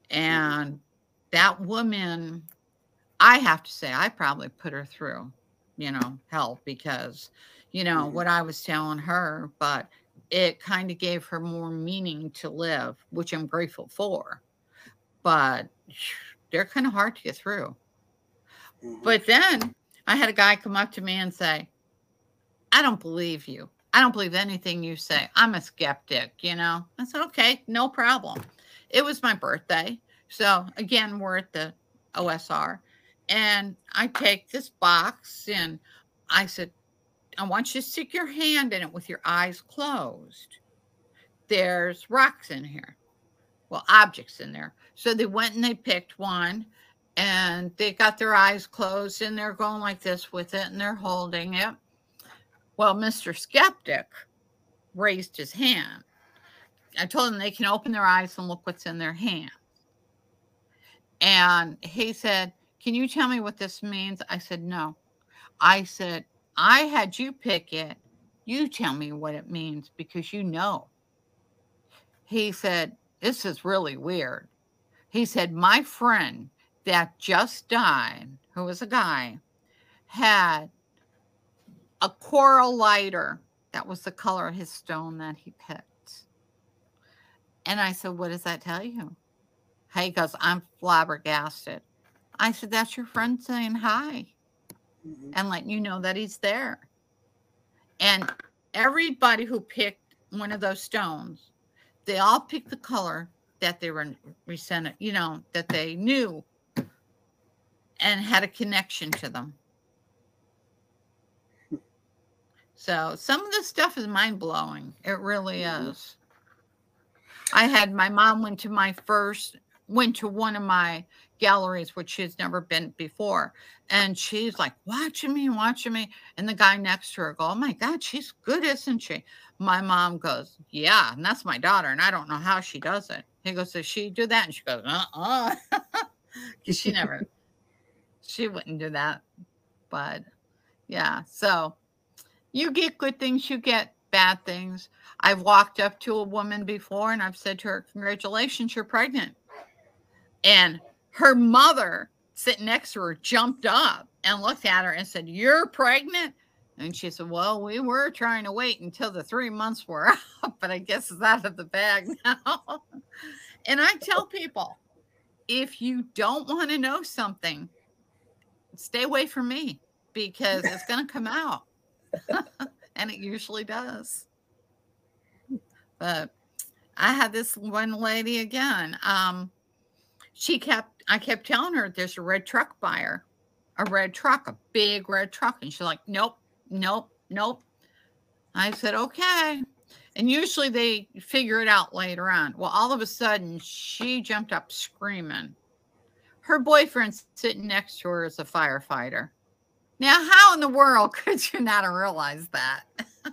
And that woman, I have to say, I probably put her through you know, help because, you know, mm-hmm. what I was telling her, but it kind of gave her more meaning to live, which I'm grateful for. But they're kind of hard to get through. Mm-hmm. But then I had a guy come up to me and say, I don't believe you. I don't believe anything you say. I'm a skeptic, you know. I said, okay, no problem. It was my birthday. So again, we're at the O S R. And I take this box and I said, I want you to stick your hand in it with your eyes closed. There's rocks in here. Well, objects in there. So they went and they picked one and they got their eyes closed and they're going like this with it and they're holding it. Well, Mister Skeptic raised his hand. I told him they can open their eyes and look what's in their hand. And he said, can you tell me what this means? I said, no. I said, I had you pick it. You tell me what it means because you know. He said, this is really weird. He said, my friend that just died, who was a guy, had a coral lighter. That was the color of his stone that he picked. And I said, what does that tell you? He goes, I'm flabbergasted. I said, that's your friend saying hi mm-hmm. and letting you know that he's there. And everybody who picked one of those stones, they all picked the color that they were resented, you know, that they knew and had a connection to them. So some of this stuff is mind-blowing. It really is. I had my mom went to my first, went to one of my galleries, which she's never been before. And she's like, watching me, watching me. And the guy next to her go, oh my God, she's good, isn't she? My mom goes, yeah, and that's my daughter. And I don't know how she does it. He goes, does she do that? And she goes, uh-uh. Because she never, she wouldn't do that. But yeah, so you get good things, you get bad things. I've walked up to a woman before and I've said to her, congratulations, you're pregnant. And her mother sitting next to her jumped up and looked at her and said, you're pregnant? And she said, well, we were trying to wait until the three months were up, but I guess it's out of the bag now. And I tell people, if you don't want to know something, stay away from me because it's going to come out. And it usually does. But I had this one lady again. Um, she kept, I kept telling her there's a red truck buyer, a red truck, a big red truck. And she's like, nope, nope, nope. I said, okay. And usually they figure it out later on. Well, all of a sudden she jumped up screaming. Her boyfriend's sitting next to her as a firefighter. Now, how in the world could you not have realized that?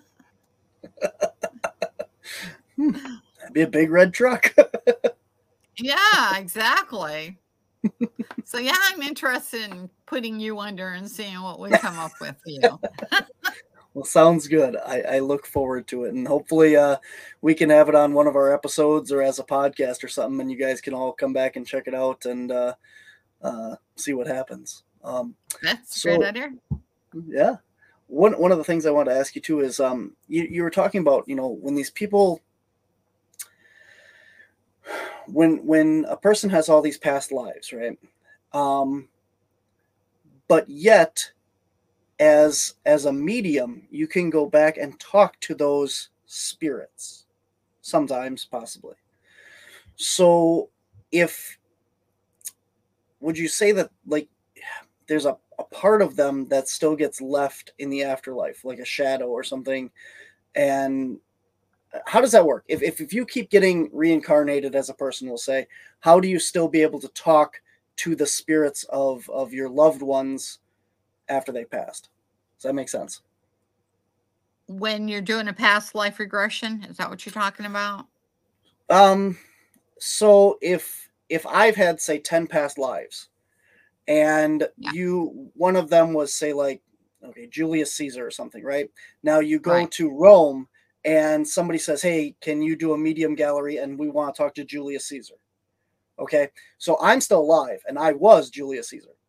That'd be a big red truck. Yeah, exactly. So, yeah, I'm interested in putting you under and seeing what we come up with for you. Well, sounds good. I, I look forward to it. And hopefully uh, we can have it on one of our episodes or as a podcast or something, and you guys can all come back and check it out and uh, uh, see what happens. Um, That's so, a great idea. Yeah. One one of the things I want to ask you too is um you, you were talking about, you know, when these people when when a person has all these past lives, right? Um but yet as as a medium, you can go back and talk to those spirits sometimes, possibly. So if would you say that like there's a, a part of them that still gets left in the afterlife, like a shadow or something? And how does that work? If, if, if you keep getting reincarnated as a person, we'll say, how do you still be able to talk to the spirits of, of your loved ones after they passed? Does that make sense? When you're doing a past life regression, is that what you're talking about? Um, so if, if I've had, say, ten past lives, and yeah. you, one of them was, say, like, okay, Julius Caesar or something, right? Now you go right. to Rome and somebody says, hey, can you do a medium gallery? And we want to talk to Julius Caesar. Okay. So I'm still alive and I was Julius Caesar.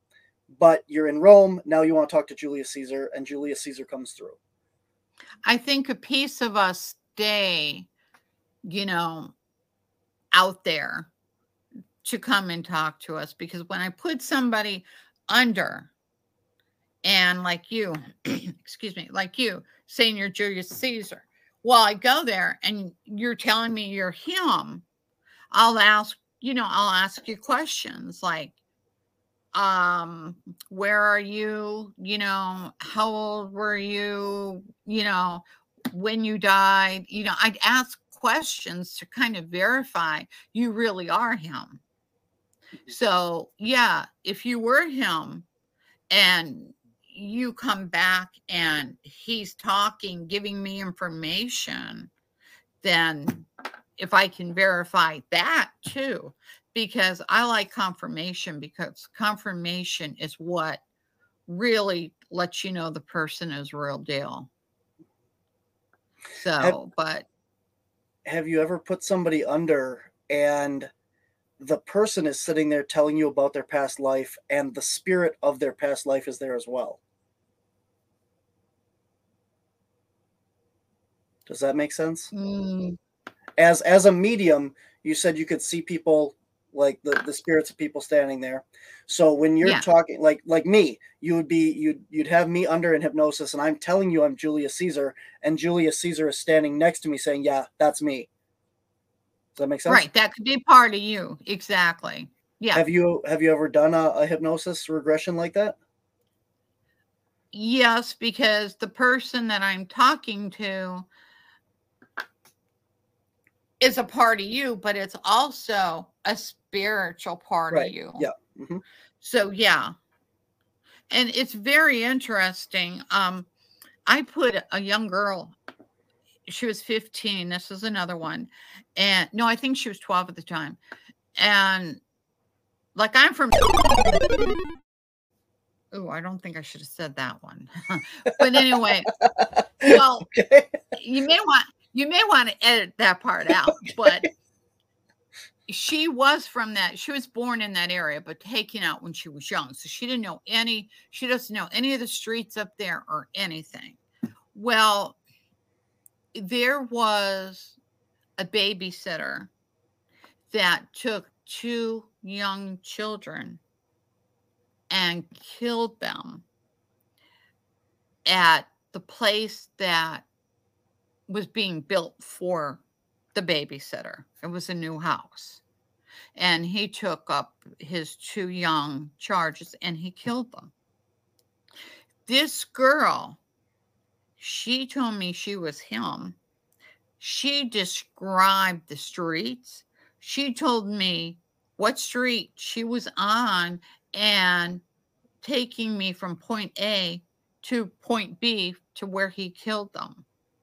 but you're in Rome. Now you want to talk to Julius Caesar, and Julius Caesar comes through. I think a piece of us stay, you know, out there to come and talk to us, because when I put somebody under, and like you, excuse me, like you saying you're Julius Caesar, well, I go there and you're telling me you're him, I'll ask, you know, I'll ask you questions like, um, where are you? You know, how old were you? You know, when you died? You know, I'd ask questions to kind of verify you really are him. So, yeah, if you were him and you come back and he's talking, giving me information, then if I can verify that too, because I like confirmation, because confirmation is what really lets you know the person is real deal. So, Have, but have you ever put somebody under and the person is sitting there telling you about their past life, and the spirit of their past life is there as well? Does that make sense? mm, As as a medium, you said you could see people, like the, the spirits of people standing there. So when you're yeah, talking, like like me, you would be you'd you'd have me under in hypnosis, and I'm telling you I'm Julius Caesar, and Julius Caesar is standing next to me saying, "Yeah, that's me." Does that make sense? right. That could be part of you. Exactly. Yeah. Have you have you ever done a, a hypnosis regression like that? Yes, because the person that I'm talking to is a part of you, but it's also a spiritual part Right. of you. Yeah. Mm-hmm. So yeah. And it's very interesting. Um, I put a young girl, she was fifteen. This is another one. And no, I think she was twelve at the time. And like, I'm from, oh, I don't think I should have said that one. But anyway, well, Okay. you may want, you may want to edit that part out, but she was from that, she was born in that area, but taken out when she was young. So she didn't know any, she doesn't know any of the streets up there or anything. Well, there was a babysitter that took two young children and killed them at the place that was being built for the babysitter. It was a new house. And he took up his two young charges and he killed them. This girl, she told me she was him. She described the streets. She told me what street she was on and taking me from point A to point B to where he killed them.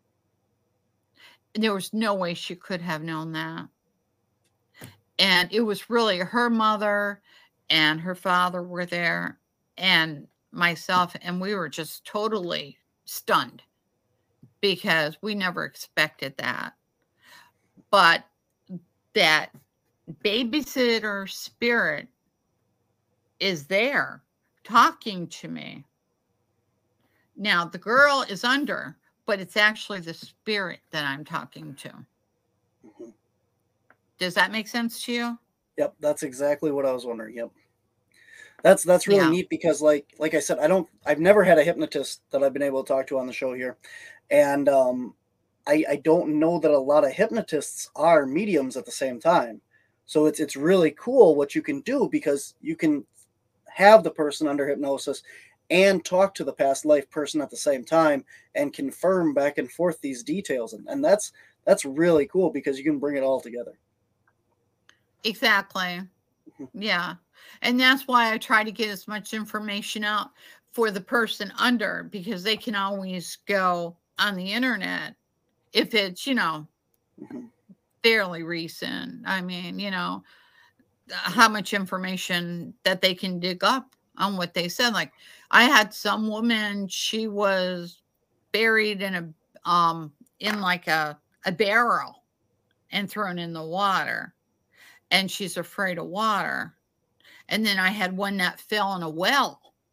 There was no way she could have known that. And it was really her mother and her father were there and myself, and we were just totally stunned because we never expected that. But that babysitter spirit is there talking to me. Now, the girl is under, but it's actually the spirit that I'm talking to. Mm-hmm. Does that make sense to you? Yep, that's exactly what I was wondering. Yep. That's that's really Yeah. neat because like like I said, I don't I've never had a hypnotist that I've been able to talk to on the show here. And um I I don't know that a lot of hypnotists are mediums at the same time. So it's it's really cool what you can do, because you can have the person under hypnosis and talk to the past life person at the same time and confirm back and forth these details. And, and that's that's really cool because you can bring it all together. Exactly. Yeah. And that's why I try to get as much information out for the person under, because they can always go on the internet if it's, you know, Mm-hmm. fairly recent. I mean, you know, how much information that they can dig up on what they said. Like, I had some woman, she was buried in a, um, in like a, a barrel and thrown in the water, and she's afraid of water. And then I had one that fell in a well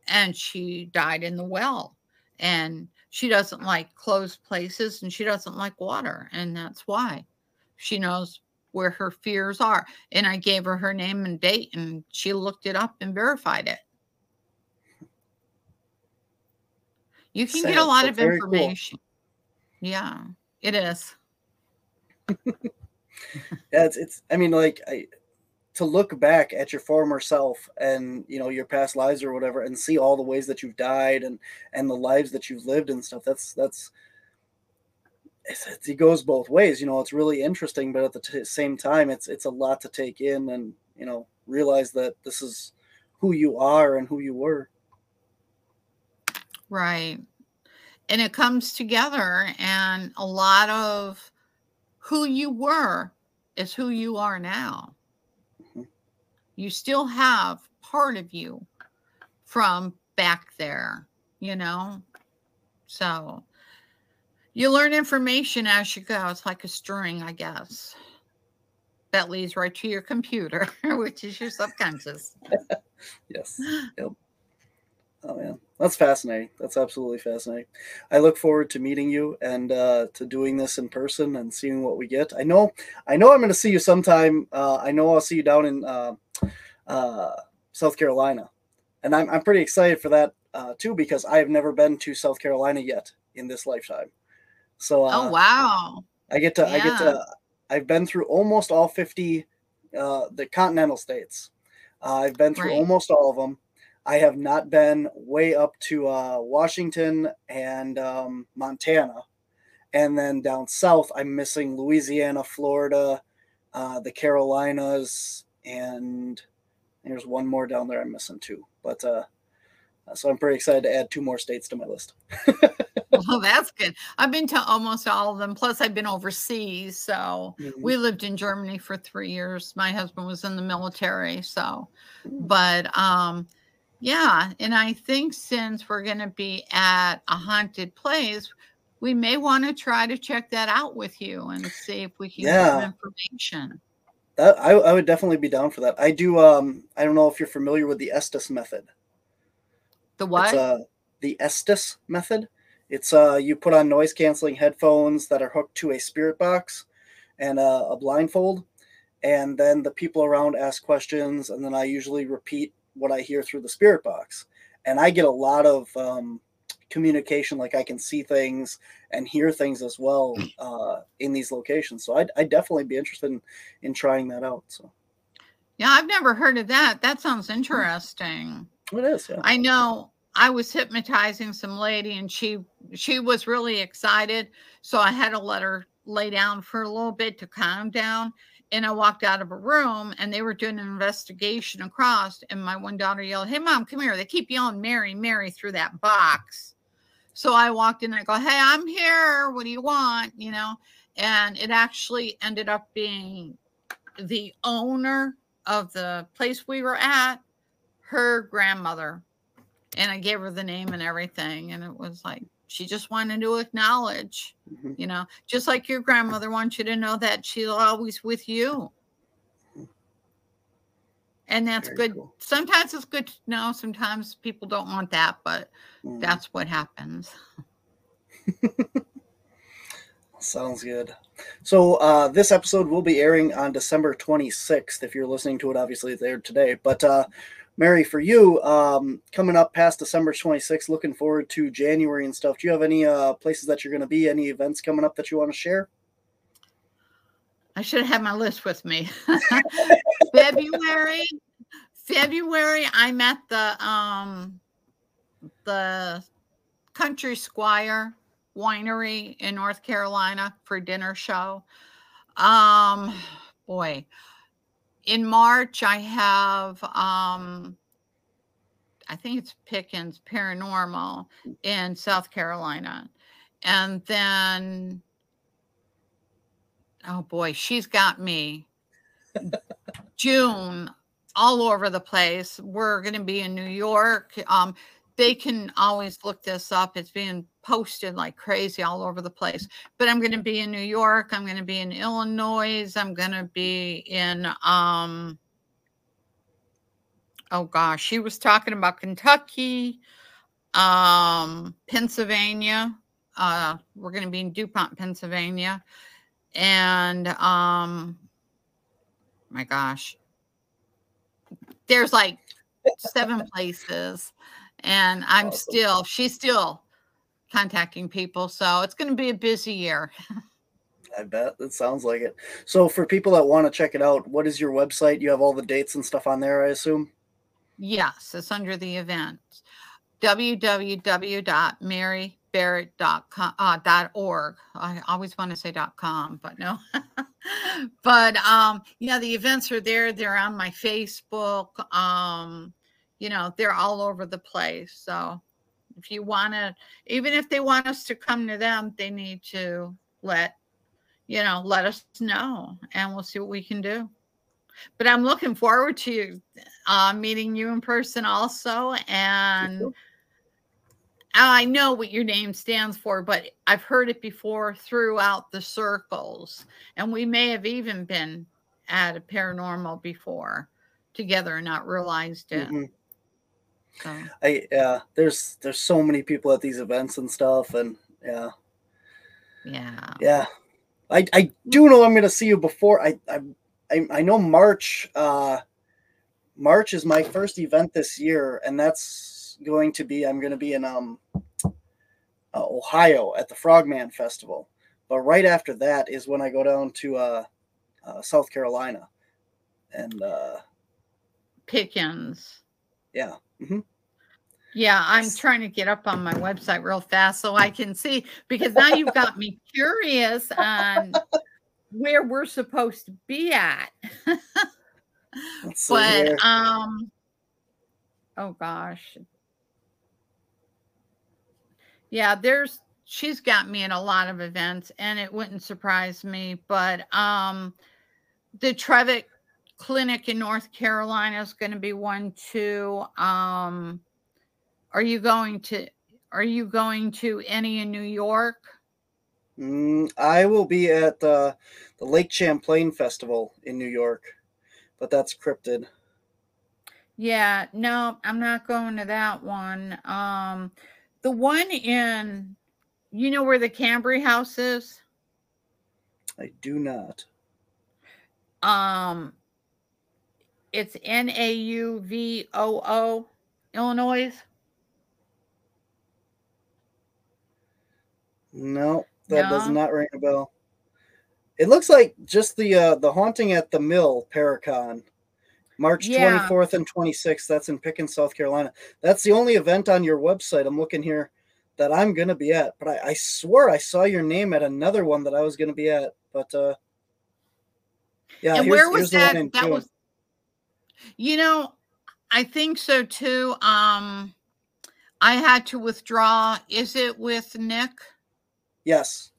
and she died in the well. And she doesn't like closed places, and she doesn't like water. And that's why she knows where her fears are. And I gave her her name and date, and she looked it up and verified it. You can Sad, get a lot but of very cool. information. Yeah, it is. Yeah, it's, it's, I mean, like, I, to look back at your former self and, you know, your past lives or whatever, and see all the ways that you've died and, and the lives that you've lived and stuff, that's, that's, it's, it's, it goes both ways. You know, it's really interesting, but at the t- same time, it's, it's a lot to take in and, you know, realize that this is who you are and who you were. Right. And it comes together, and a lot of who you were is who you are now. Mm-hmm. You still have part of you from back there, you know? So you learn information as you go. It's like a string, I guess, that leads right to your computer, which is your subconscious. Yes. Yep. Oh man, that's fascinating. That's absolutely fascinating. I look forward to meeting you and uh, to doing this in person and seeing what we get. I know, I know, I'm going to see you sometime. Uh, I know I'll see you down in uh, uh, South Carolina, and I'm I'm pretty excited for that uh, too, because I have never been to South Carolina yet in this lifetime. So uh, oh wow, I get to yeah. I get to I've been through almost all fifty uh, the continental states. Uh, I've been through right. almost all of them. I have not been way up to uh, Washington and um, Montana. And then down south, I'm missing Louisiana, Florida, uh, the Carolinas, and there's one more down there I'm missing too. But uh, so I'm pretty excited to add two more states to my list. Well, that's good. I've been to almost all of them. Plus, I've been overseas. So Mm-hmm. we lived in Germany for three years. My husband was in the military. So, but um, yeah. And I think since we're going to be at a haunted place, we may want to try to check that out with you and see if we can Yeah. get some information. That I, I would definitely be down for that. I do. Um, I don't know if you're familiar with the Estes method. The what? It's uh, the Estes method. It's uh, you put on noise canceling headphones that are hooked to a spirit box and uh, a blindfold, and then the people around ask questions, and then I usually repeat what I hear through the spirit box, and I get a lot of um, communication. Like I can see things and hear things as well uh, in these locations. So I'd, I'd definitely be interested in, in trying that out. So yeah, I've never heard of that. That sounds interesting. It is. Yeah. I know. I was hypnotizing some lady, and she she was really excited. So I had to let her lay down for a little bit to calm down. And I walked out of a room, and they were doing an investigation across. And my one daughter yelled, "Hey, Mom, come here." They keep yelling, "Mary, Mary," through that box. So I walked in and I go, "Hey, I'm here. What do you want?" You know, and it actually ended up being the owner of the place we were at, her grandmother. And I gave her the name and everything. And it was like, she just wanted to acknowledge, mm-hmm. you know, just like your grandmother wants you to know that she's always with you. And that's Very good. Cool. Sometimes it's good to know. Sometimes people don't want that, but mm. that's what happens. Sounds good. So uh, this episode will be airing on December twenty-sixth. If you're listening to it, obviously it's aired today. But uh, Mary, for you, um, coming up past December twenty-sixth, looking forward to January and stuff. Do you have any uh, places that you're going to be? Any events coming up that you want to share? I should have had my list with me. February, February, I'm at the um, the Country Squire Winery in North Carolina for a dinner show. Um, boy, in March I have um, I think it's Pickens Paranormal in South Carolina, and then oh boy, she's got me. June, all over the place. We're going to be in New York. Um, they can always look this up. It's being posted like crazy all over the place. But I'm going to be in New York. I'm going to be in Illinois. I'm going to be in um, oh gosh, she was talking about Kentucky, um, Pennsylvania. Uh, we're going to be in DuPont, Pennsylvania. And, um, my gosh, there's like seven places, and I'm Awesome. still, she's still contacting people. So it's going to be a busy year. I bet it sounds like it. So for people that want to check it out, what is your website? You have all the dates and stuff on there, I assume? Yes, it's under the event. w w w dot mary barrett dot org. I always want to say .com, but no. But um, you know, the events are there. They're on my Facebook. Um, you know, they're all over the place. So if you want to, even if they want us to come to them, they need to let, you know, let us know, and we'll see what we can do. But I'm looking forward to uh, meeting you in person also. And I know what your name stands for, but I've heard it before throughout the circles. And we may have even been at a paranormal before together and not realized it. Mm-hmm. So. I yeah, there's there's so many people at these events and stuff, and yeah. Yeah. Yeah. I, I do know I'm going to see you before. I, I I I know March. Uh, March is my first event this year, and that's going to be. I'm going to be in um, uh, Ohio at the Frogman Festival. But right after that is when I go down to uh, uh, South Carolina, and uh, Pickens. Yeah. Mm-hmm. Yeah, I'm trying to get up on my website real fast so I can see, because now you've got me curious on where we're supposed to be at. Let's see But here. um oh gosh. Yeah, there's she's got me in a lot of events, and it wouldn't surprise me, but um the Trevick Clinic in North Carolina is going to be one too. Um Are you going to, are you going to any in New York? Mm, I will be at uh, the Lake Champlain Festival in New York, but that's cryptid. Yeah, no, I'm not going to that one. Um, the one in, you know where the Cambry House is? I do not. Um, it's N A U V O O, Illinois. No, that No? does not ring a bell. It looks like just the uh, the Haunting at the Mill Paracon, March Yeah. twenty-fourth and twenty-sixth. That's in Pickens, South Carolina. That's the only event on your website I'm looking here that I'm gonna be at. But I, I swore I saw your name at another one that I was gonna be at. But uh, yeah, And here's, where was here's the that? one in That June. was, you know, I think so too. Um, I had to withdraw. Is it with Nick? Yes.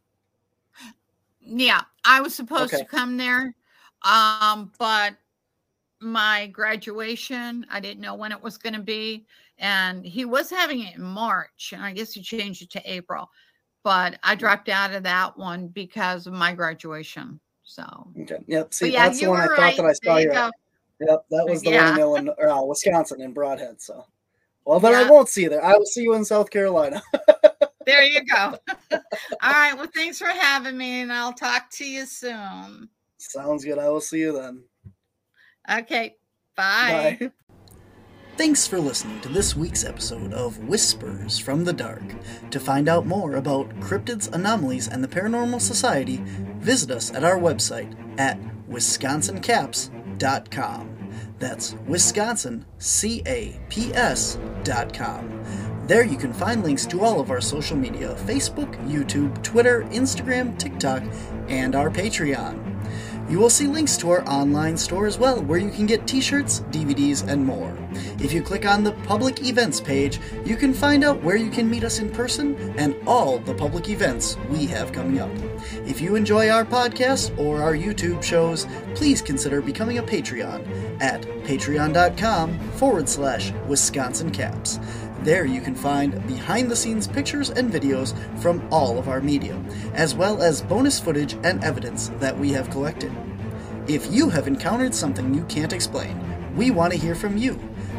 Yeah, I was supposed Okay. to come there, um, but my graduation, I didn't know when it was going to be, and he was having it in March, and I guess he changed it to April, but I dropped out of that one because of my graduation. So, Okay. Yep. See, but yeah, that's the you one I were thought right. that I saw There you you at. go. Yep, that was the one Yeah. in Illinois, or, uh, Wisconsin in Broadhead. So, well, then I Yeah. won't see you there. I will see you in South Carolina. There you go. All right. Well, thanks for having me, and I'll talk to you soon. Sounds good. I will see you then. Okay. Bye. Bye. Thanks for listening to this week's episode of Whispers from the Dark. To find out more about cryptids, anomalies, and the Paranormal Society, visit us at our website at wisconsin caps dot com. That's Wisconsin, C A P S dot com. There you can find links to all of our social media, Facebook, YouTube, Twitter, Instagram, TikTok, and our Patreon. You will see links to our online store as well, where you can get t-shirts, D V Ds, and more. If you click on the public events page, you can find out where you can meet us in person and all the public events we have coming up. If you enjoy our podcast or our YouTube shows, please consider becoming a Patreon at patreon.com forward slash Wisconsin Caps. There you can find behind-the-scenes pictures and videos from all of our media, as well as bonus footage and evidence that we have collected. If you have encountered something you can't explain, we want to hear from you.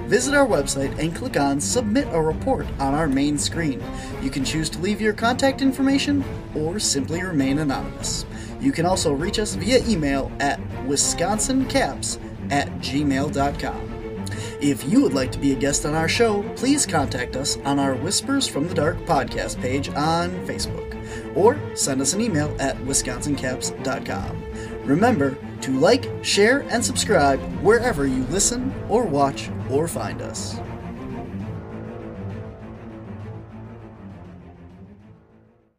Visit our website and click on Submit a Report on our main screen. You can choose to leave your contact information or simply remain anonymous. You can also reach us via email at wisconsin caps at gmail dot com. If you would like to be a guest on our show, please contact us on our Whispers from the Dark podcast page on Facebook, or send us an email at wisconsin caps dot com. Remember to like, share, and subscribe wherever you listen or watch or find us.